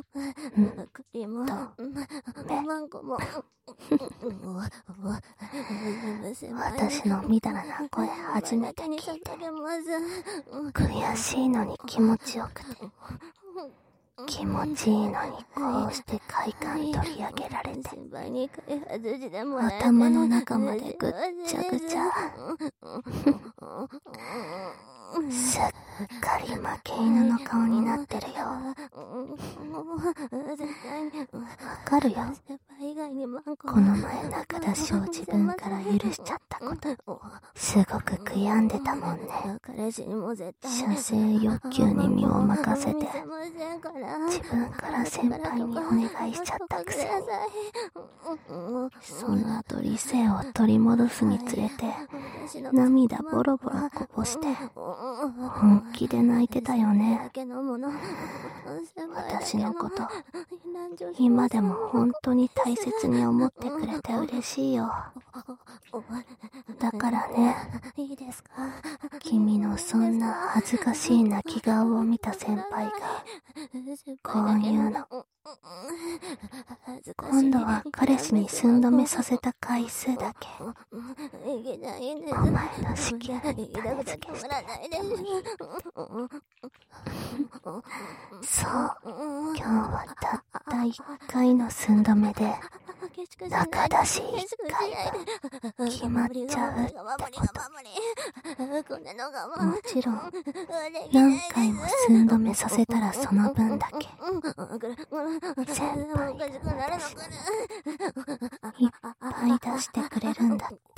め。私のみだらな声初めて聞いて、悔しいのに気持ちよくて、気持ちいいのにこうして快感取り上げられて、頭の中までぐっちゃぐちゃ。すっかり負け犬の顔になってるよ。わかるよ。この前中出しを自分から許しちゃったこと、すごく悔やんでたもんね。射精欲求に身を任せて自分から先輩にお願いしちゃったくせに、その後理性を取り戻すにつれて涙ボロボロこぼして本気で泣いてたよね。私のこと今でも本当に大切に思ってくれて嬉しいよ。だからね、君のそんな恥ずかしい泣き顔を見た先輩がこう言うの。今度は彼氏に寸止めさせた回数だけお前の子宮に種付けしてやってもいい。そう、今日はたった一回の寸止めで中出し一回が決まっちゃうってこと。もちろん何回も寸止めさせたらその分だけ先輩が私にいっぱい出してくれるんだって。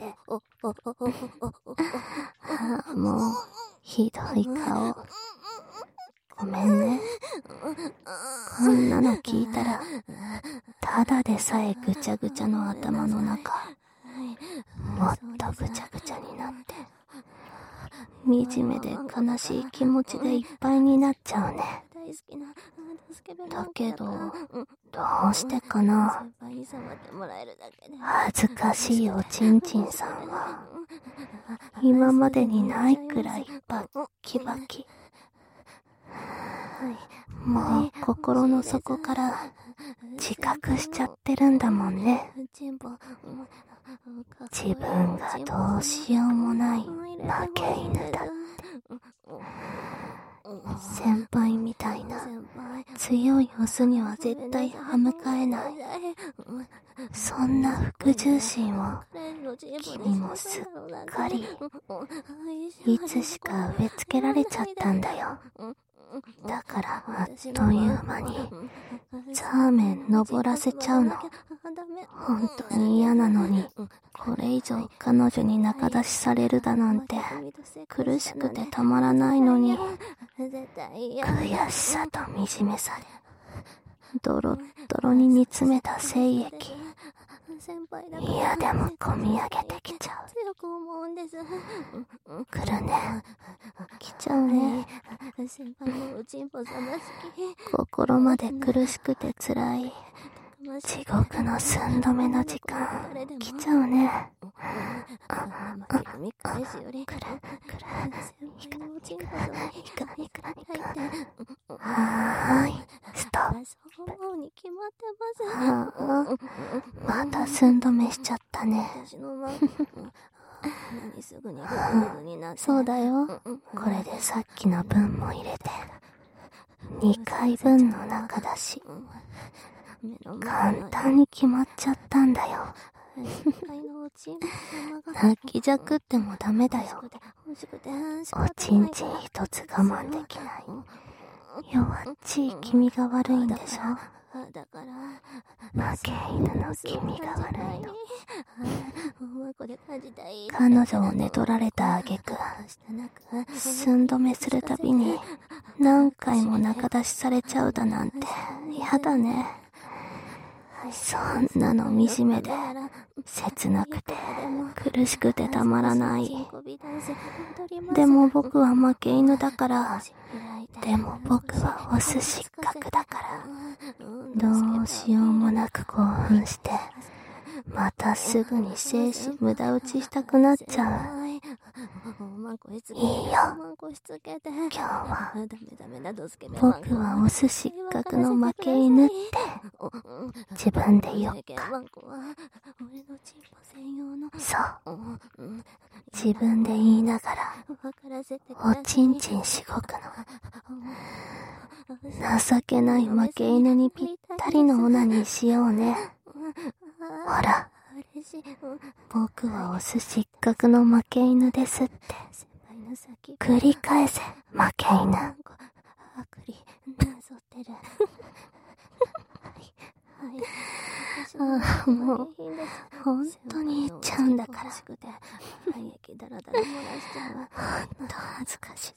ああ、もうひどい顔。ごめんね。こんなの聞いたらただでさえぐちゃぐちゃの頭の中、もっとぐちゃぐちゃになって、惨めで悲しい気持ちでいっぱいになっちゃうね。だけど、どうしてかな。恥ずかしいおちんちんさんは、今までにないくらいバッキバキ。もう心の底から自覚しちゃってるんだもんね。自分がどうしようもない負け犬だって。先輩みたいな強いオスには絶対歯向かえない。そんな服従心を君もすっかりいつしか植え付けられちゃったんだよ。だからあっという間にザーメン登らせちゃうの。本当に嫌なのに、これ以上彼女に仲出しされるだなんて苦しくてたまらないのに、悔しさと惨めさでドロッドロに煮詰めた精液、嫌でもこみ上げてきちゃう。来るね、来ちゃうね。心まで苦しくて辛い地獄の寸止めの時間来ちゃうね。あ、あ、あ、来る、来る、いか、いか、いか、いか、いか。はーい、ストップ。ああ、また寸止めしちゃったね。そうだよ。これでさっきの分も入れてにかいぶんの中だし、簡単に決まっちゃったんだよ。泣きじゃくってもダメだよ。おちんちん一つ我慢できない弱っちい君が悪いんでしょ。負け犬の君が悪いの。彼女を寝取られた挙句、寸止めするたびに何回も仲出しされちゃうだなんてやだね。そんなの惨めで切なくて苦しくてたまらない。でも僕は負け犬だから、でも僕はオス失格だから、どうしようもなく興奮してまたすぐに精子無駄打ちしたくなっちゃう。いいよ、今日は僕はオス失格の負け犬って自分で言おっか。そう、自分で言いながらおちんちんしごくの。情けない負け犬にぴったりのオナにしようね。ほら、僕はオス失格の負け犬ですって繰り返せ、負け犬。ああ、もう本当に言っちゃうんだから。本当恥ずかしい。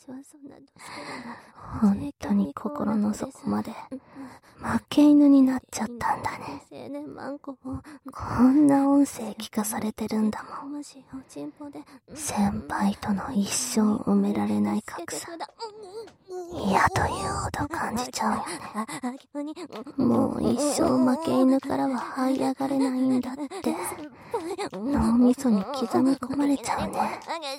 本当に心の底まで負け犬になっちゃったんだね。こんな音声聞かされてるんだもん。先輩との一生埋められない格差、嫌というほど感じちゃうよね。もう一生負け犬からは這い上がれないんだって脳みそに刻み込まれちゃうね。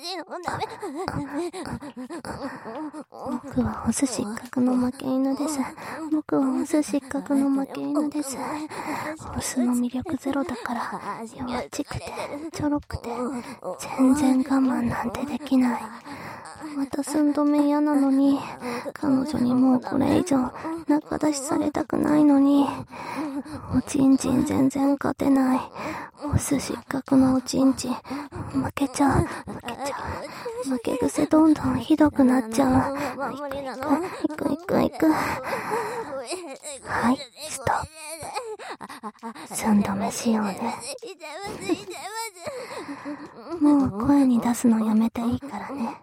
僕はオス失格の負け犬です。僕はオス失格の負け犬です。オスの魅力ゼロだから弱っちくてちょろくて全然我慢なんてできない。また寸止め嫌なのに、彼女にもうこれ以上仲出しされたくないのに、おちんちん全然勝てない。オス失格のおちんちん負けちゃう、負けちゃう。負け癖どんどんひどくなっちゃう。いくいくいくいく。はい、ストップ。寸止めしようね。もう声に出すのやめていいからね。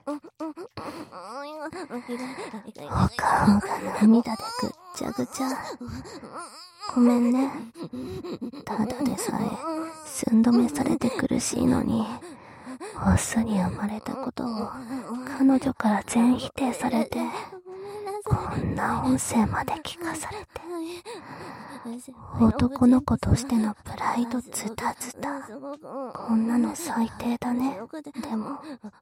お顔が涙でぐっちゃぐちゃ。 ごめんね。ただでさえ寸止めされて苦しいのに、オスに生まれたことを彼女から全否定されて、こんな音声まで聞かされて、男の子としてのプライドズタズタ。こんなの最低だね。でも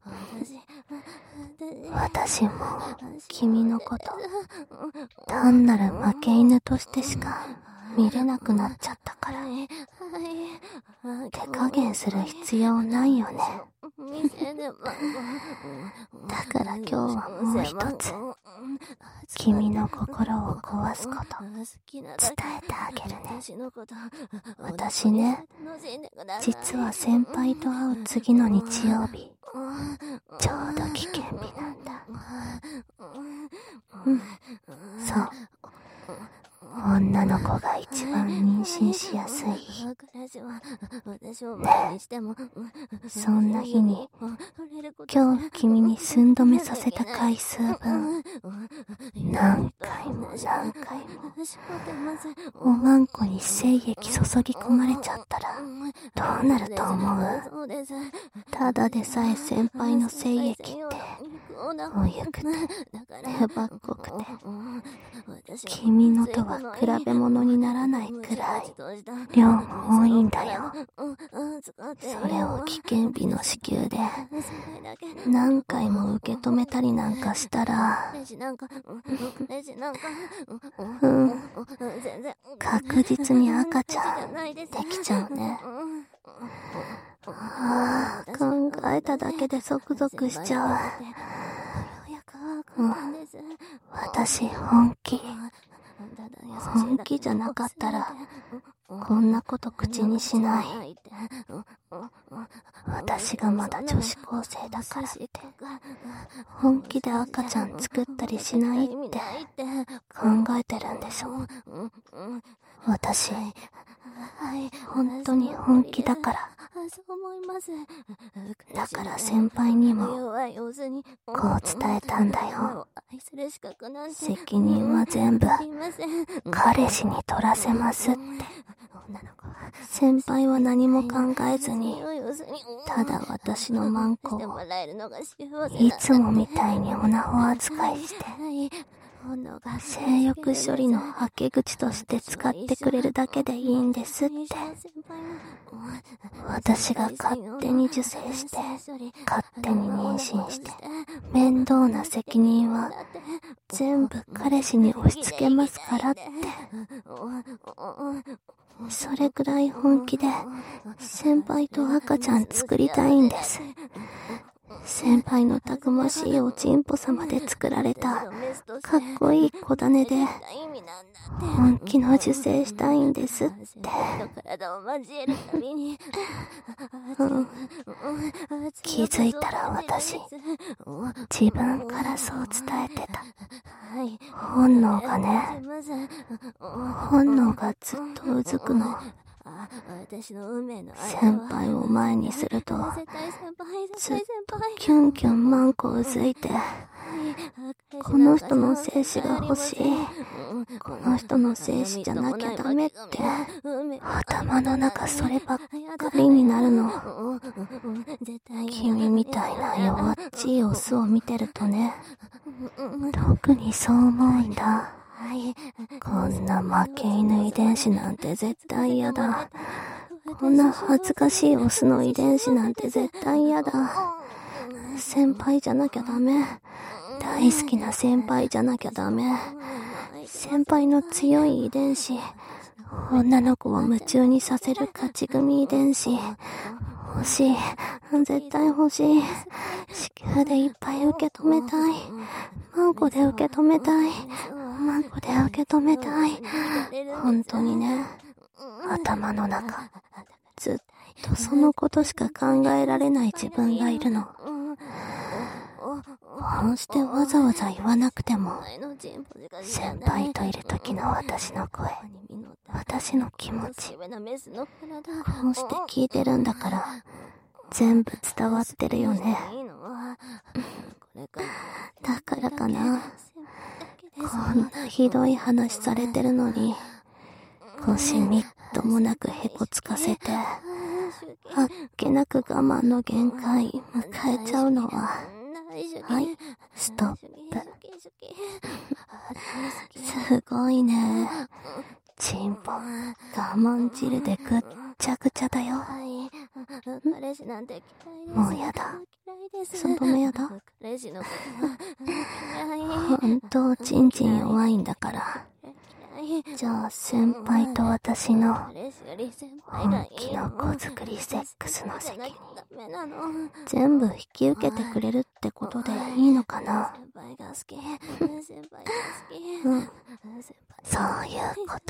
私も君のこと単なる負け犬としてしか見れなくなっちゃったから、手加減する必要ないよね。だから今日はもう一つ、君の心を壊すこと伝えてあげるね。私ね、実は先輩と会う次の日曜日、ちょうど危険日なんだ。うん、そう。女の子が一番妊娠しやすい日。ねえ、そんな日に今日君に寸止めさせた回数分、何回も何回もおまんこに精液注ぎ込まれちゃったらどうなると思う？ただでさえ先輩の精液っておゆくて粘っこくて、君のとは比べ物にならないくらい量も多いんだよ。それを危険日の子宮で何回も受け止めたりなんかしたら、うん、確実に赤ちゃんできちゃうね。ああ、考えただけでゾクゾクしちゃう。うん、私本気本気じゃなかったらこんなこと口にしない。私がまだ女子高生だからって本気で赤ちゃん作ったりしないって考えてるんでしょ。私本当に本気だから。だから先輩にもこう伝えたんだよ。責任は全部彼氏に取らせますって。先輩は何も考えずにただ私のマンコをいつもみたいにオナホ扱いして性欲処理のはけ口として使ってくれるだけでいいんですって。私が勝手に受精して勝手に妊娠して面倒な責任は全部彼氏に押し付けますからって。それくらい本気で先輩と赤ちゃん作りたいんです。先輩のたくましいおちんぽ様で作られたかっこいい子種で本気の受精したいんですって。うん、気づいたら私自分からそう伝えてた。本能がね、本能がずっとうずくの。先輩を前にするとずっとキュンキュンマンコうずいて、この人の精子が欲しい、この人の精子じゃなきゃダメって頭の中そればっかりになるの。君みたいな弱っちいオスを見てるとね、特にそう思うんだ。こんな負け犬遺伝子なんて絶対嫌だ。こんな恥ずかしいオスの遺伝子なんて絶対嫌だ。先輩じゃなきゃダメ。大好きな先輩じゃなきゃダメ。先輩の強い遺伝子、女の子を夢中にさせる勝ち組遺伝子欲しい。絶対欲しい。子宮でいっぱい受け止めたい。マンコで受け止めたい。マンコで受け止めたい。本当にね、頭の中ずっとそのことしか考えられない自分がいるの。こうしてわざわざ言わなくても先輩といる時の私の声、私の気持ち、こうして聞いてるんだから全部伝わってるよね。だからかな、こんなひどい話されてるのにこ少しみっともなくへこつかせて、あっけなく我慢の限界迎えちゃうのは、はい、ストップ。すごいね。チンポ、我慢汁でぐっちゃぐちゃだよ。もうやだ。そともやだ。ほんと、チンチン弱いんだから。じゃあ先輩と私の本気の子作りセックスの責任全部引き受けてくれるってことでいいのかな。うん、そういうこと。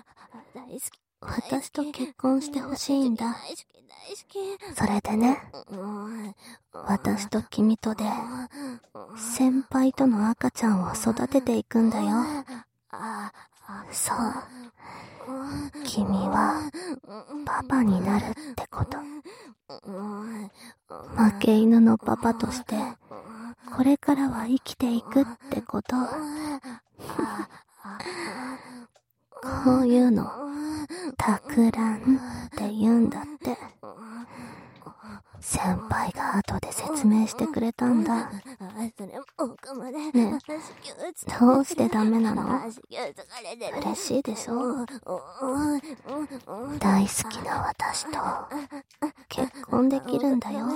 私と結婚してほしいんだ。それでね、私と君とで先輩との赤ちゃんを育てていくんだよ。そう。君はパパになるってこと。負け犬のパパとしてこれからは生きていくってこと。こういうのたくらんって言うんだって。先輩が後で説明してくれたんだ。ねえ、どうしてダメなの？嬉しいでしょ？大好きな私と結婚できるんだよ。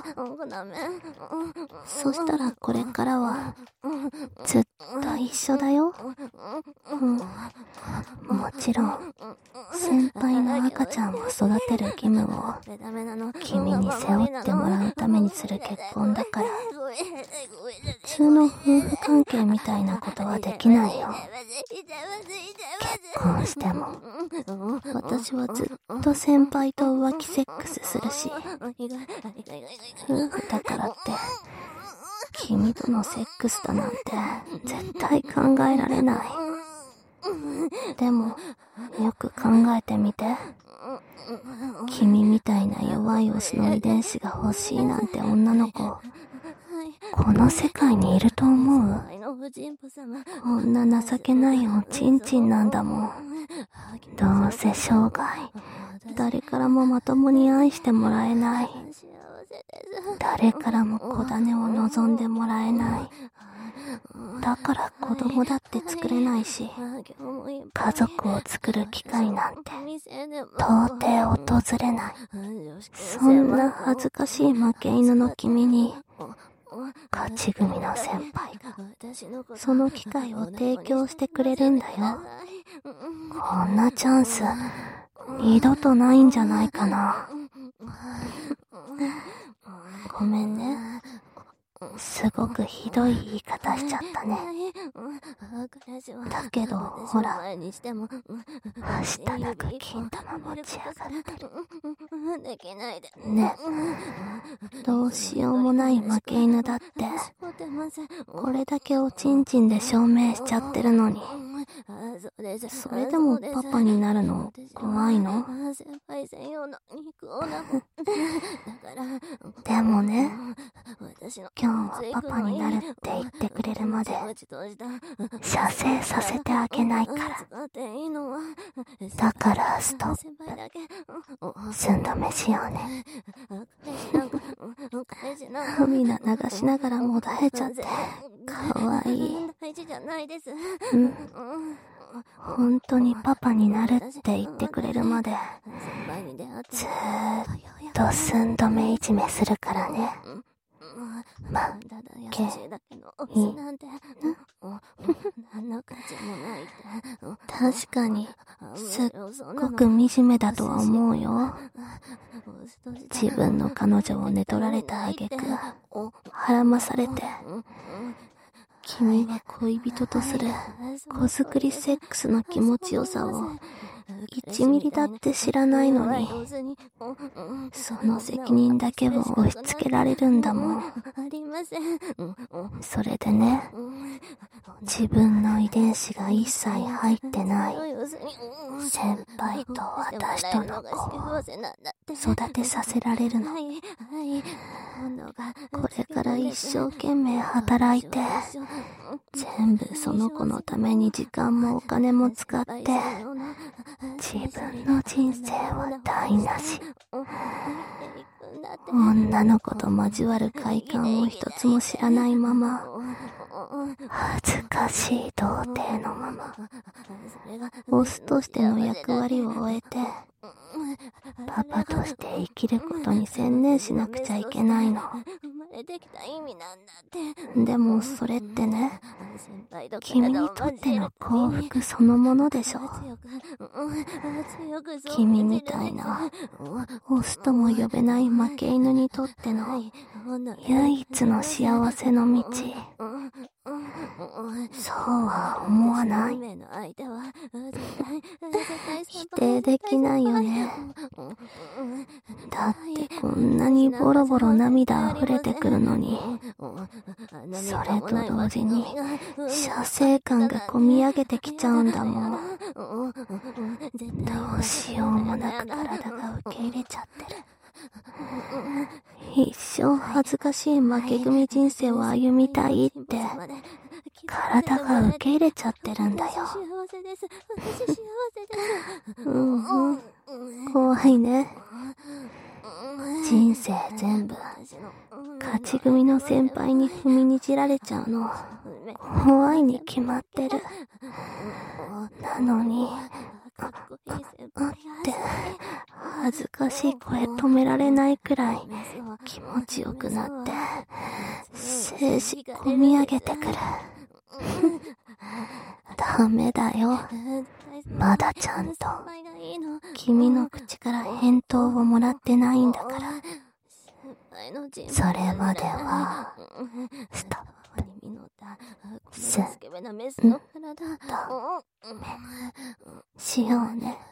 そしたらこれからはずっと一緒だよ。うん、もちろん先輩の赤ちゃんを育てる義務を君に背負ってもらうためにする結婚だから、普通の夫婦関係みたいなことはできないよ。結婚しても私はずっと先輩と浮気セックスするし、夫婦だからって君とのセックスだなんて絶対考えられない。でもよく考えてみて。君みたいな弱いオスの遺伝子が欲しいなんて女の子、この世界にいると思う？こんな情けないおちんちんなんだもん。どうせ生涯誰からもまともに愛してもらえない。誰からも子種を望んでもらえない。だから子供だって作れないし、家族を作る機会なんて到底訪れない。そんな恥ずかしい負け犬の君に、勝ち組の先輩がその機会を提供してくれるんだよ。こんなチャンス二度とないんじゃないかな。ごめんね。すごくひどい言い方しちゃったね。だけどほら、明日なく金玉持ち上がってる。ね、どうしようもない負け犬だってこれだけおちんちんで証明しちゃってるのに、それでもパパになるの怖いの？でもね、今日はパパになるって言ってくれるまで射精させてあげないから。だからストップ。寸止めしようね。涙流しながらもだえちゃってかわいい。うん、本当にパパになるって言ってくれるまでずーっと寸止めいじめするからね。まけいい確かにすっごく惨めだとは思うよ。自分の彼女を寝取られた挙句はらまされて、君は恋人とする子作りセックスの気持ちよさをいちミリだって知らないのに、その責任だけを押し付けられるんだもん。それでね、 自分の遺伝子が一切入ってない先輩と私との子を育てさせられるの。これから一生懸命働いて全部その子のために時間もお金も使って自分の人生は台無し。女の子と交わる快感を一つも知らないまま恥ずかしい童貞のままオスとしての役割を終えてパパとして生きることに専念しなくちゃいけないの。でもそれってね、君にとっての幸福そのものでしょ。君みたいなオスとも呼べない負け犬にとっての唯一の幸せの道、そうは思わない？否定できないよね。だってこんなにボロボロ涙溢れてくるのに、それと同時に射精感がこみ上げてきちゃうんだもん。どうしようもなく体が受け入れちゃってる。一生恥ずかしい負け組人生を歩みたいって体が受け入れちゃってるんだよ。うんうん、怖いね。人生全部勝ち組の先輩に踏みにじられちゃうの怖いに決まってる。なのにあって恥ずかしい声止められないくらい気持ちよくなって精子こみ上げてくる。ダメだよ。まだちゃんと君の口から返答をもらってないんだから。それまではストップ。すんとしようね。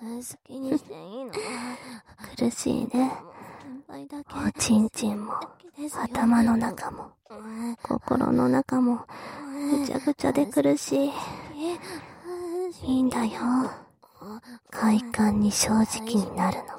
苦しいね。おちんちんも頭の中も心の中もぐちゃぐちゃで苦しい。いいんだよ。快感に正直になるの。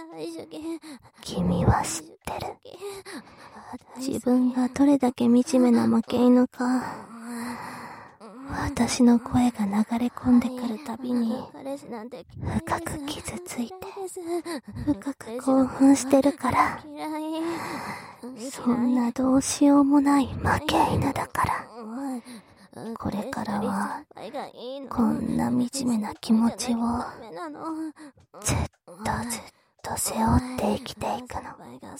君は知ってる。自分がどれだけ惨めな負け犬か。私の声が流れ込んでくるたびに深く傷ついて深く興奮してるから。そんなどうしようもない負け犬だから。これからはこんな惨めな気持ちをずっとずっと背負って生きていくの。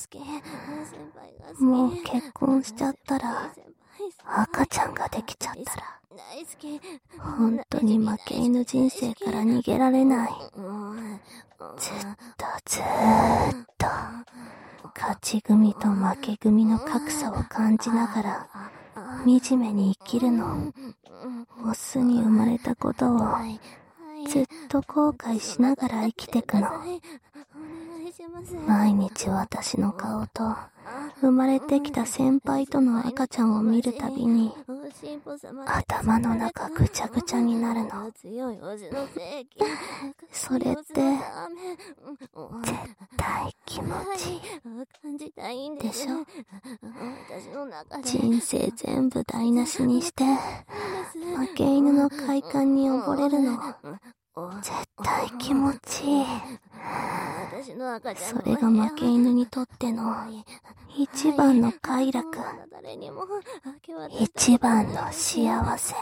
もう結婚しちゃったら赤ちゃんができちゃったら本当に負け犬人生から逃げられない。ずっとずーっと勝ち組と負け組の格差を感じながら惨めに生きるの。オスに生まれたことをずっと後悔しながら生きてくの。毎日私の顔と生まれてきた先輩との赤ちゃんを見るたびに頭の中ぐちゃぐちゃになるの。それって絶対気持ちいいでしょ。人生全部台無しにして負け犬の快感に溺れるの絶対気持ちいい。それが負け犬にとっての一番の快楽、一番の幸せ。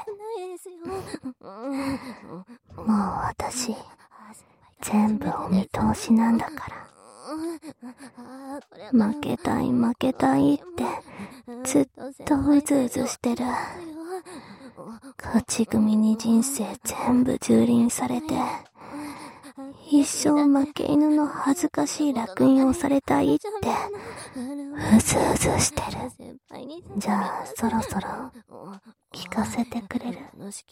もう私全部お見通しなんだから。負けたい負けたいってずっとうずうずしてる。勝ち組に人生全部蹂躙されて一生負け犬の恥ずかしい烙印をされたいってうずうずしてる。じゃあそろそろ聞かせてくれる？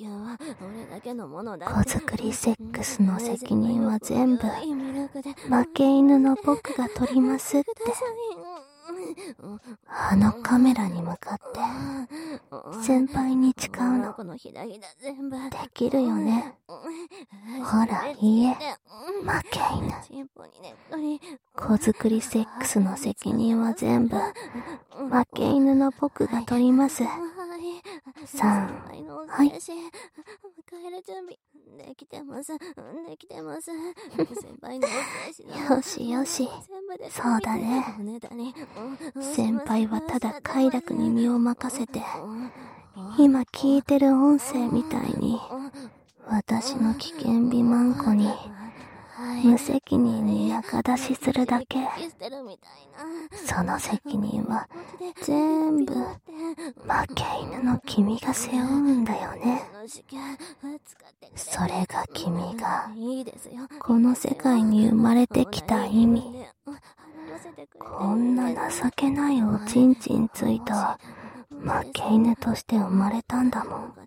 子作りセックスの責任は全部負け犬の僕が取りますって。 あのカメラに向かって先輩に誓うのできるよね。ほらいいえ、負け犬。子作りセックスの責任は全部負け犬の僕が取ります。さん、はい。迎える準備できてます。できてます。先輩のよしよし、そうだね。先輩はただ快楽に身を任せて、今聞いてる音声みたいに私の危険美マンコに無責任に仲出しするだけ。その責任は全部負け犬の君が背負うんだよね。それが君がこの世界に生まれてきた意味。こんな情けないおちんちんついた負け犬として生まれたんだもん。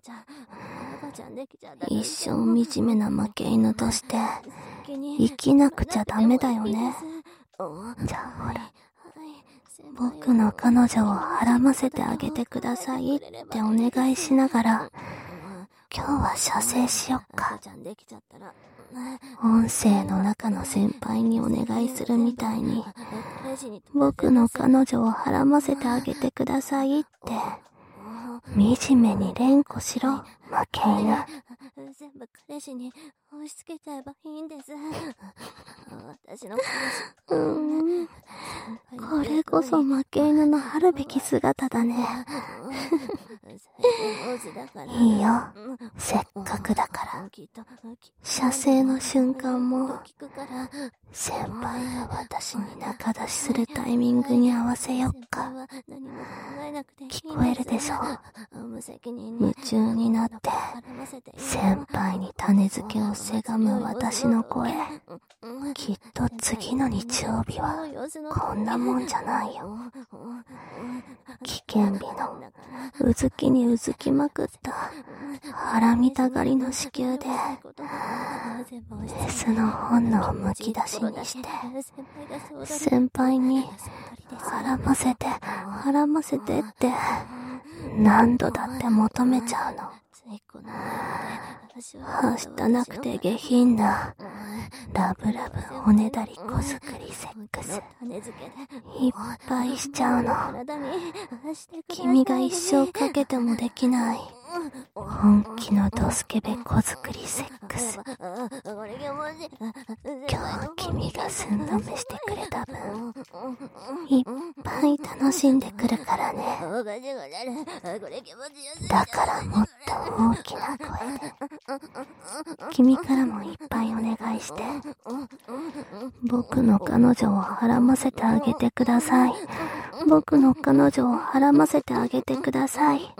一生惨めな負け犬として生きなくちゃダメだよね。じゃあほら、僕の彼女をはらませてあげてくださいってお願いしながら、今日は射精しよっか。音声の中の先輩にお願いするみたいに、僕の彼女をはらませてあげてくださいって惨めに連呼しろ、負け犬。全部彼氏に押し付けちゃえばいいんです。私の彼氏。うーん。これこそ負け犬のあるべき姿だね。いいよ。せっかくだから。射精の瞬間も先輩が私に仲出しするタイミングに合わせよっか。聞こえるでしょ。夢中になって先輩に種付けをせがむ私の声。きっと次の日曜日はこんなもんじゃないよ。危険日のうずきにうずきまくった腹見たがりの子宮でメスの本能をむき出しにして先輩にはらませてはらませてって何度だって求めちゃうの。はしたなくて下品なラブラブおねだり子作りセックスいっぱいしちゃうの。君が一生かけてもできない本気のドスケベ子作りセックス。今日君が寸止めしてくれた分いっぱい楽しんでくるからね。だからもっと大きな声で君からもいっぱいお願いして、僕の彼女をはらませてあげてください。僕の彼女をはらませてあげてください。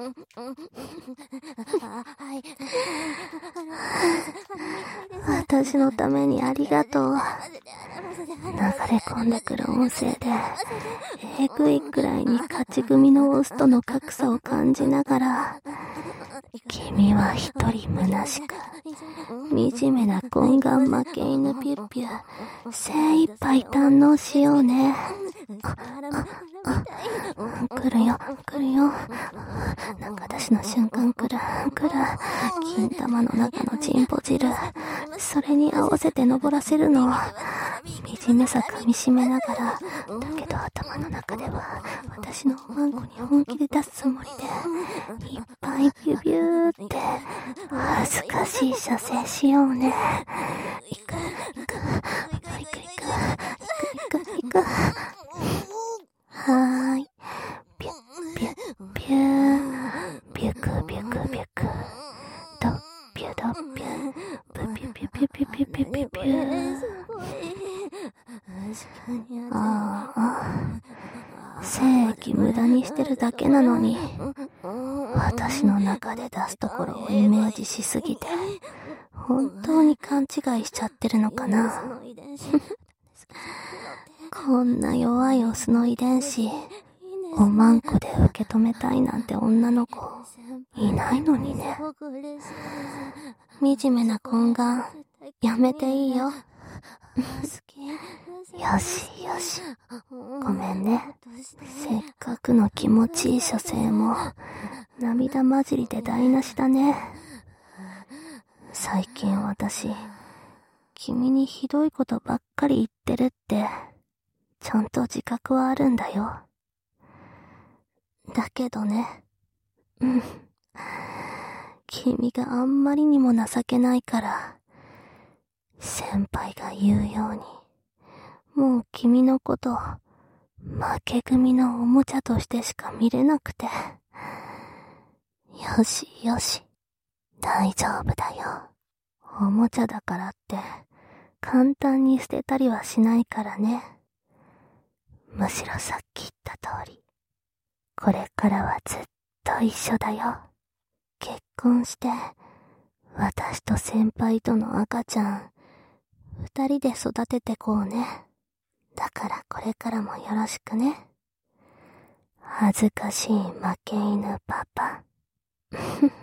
私のためにありがとう。流れ込んでくる音声でえぐいくらいに勝ち組のオスとの格差を感じながら、君は一人虚しく惨めな懇願負け犬ピュッピュ精一杯堪能しようね。あ、あ、あ、来るよ、来るよ。中出しの瞬間来る、来る。金玉の中のチンポ汁。それに合わせて登らせるの。惨めさ噛み締めながら、だけど頭の中では私のおまんこに本気で出すつもりで、いっぱいビュビューって恥ずかしい射精しようね。いく、いく、いく、いく、いく、いく、いく、いく。はーい。ビュッ、ビュッ、ビュー。ビュク、ビュク、ビュク。ドッ、ビュドッ、ビュ。ブビュビュビュビュビュビュビュビュ。ああ、精液無駄にしてるだけなのに、私の中で出すところをイメージしすぎて、本当に勘違いしちゃってるのかな。こんな弱いオスの遺伝子、おまんこで受け止めたいなんて女の子いないのにね。惨めな懇願やめていいよ。 よしよし。ごめんね。せっかくの気持ちいい射精も、涙混じりで台無しだね。最近私、君にひどいことばっかり言ってるって、ちゃんと自覚はあるんだよ。だけどね、うん。君があんまりにも情けないから、先輩が言うように、もう君のこと、負け組のおもちゃとしてしか見れなくて。よしよし、大丈夫だよ。おもちゃだからって、簡単に捨てたりはしないからね。むしろさっき言った通り、これからはずっと一緒だよ。結婚して、私と先輩との赤ちゃん、二人で育ててこうね。だからこれからもよろしくね。恥ずかしい負け犬パパ。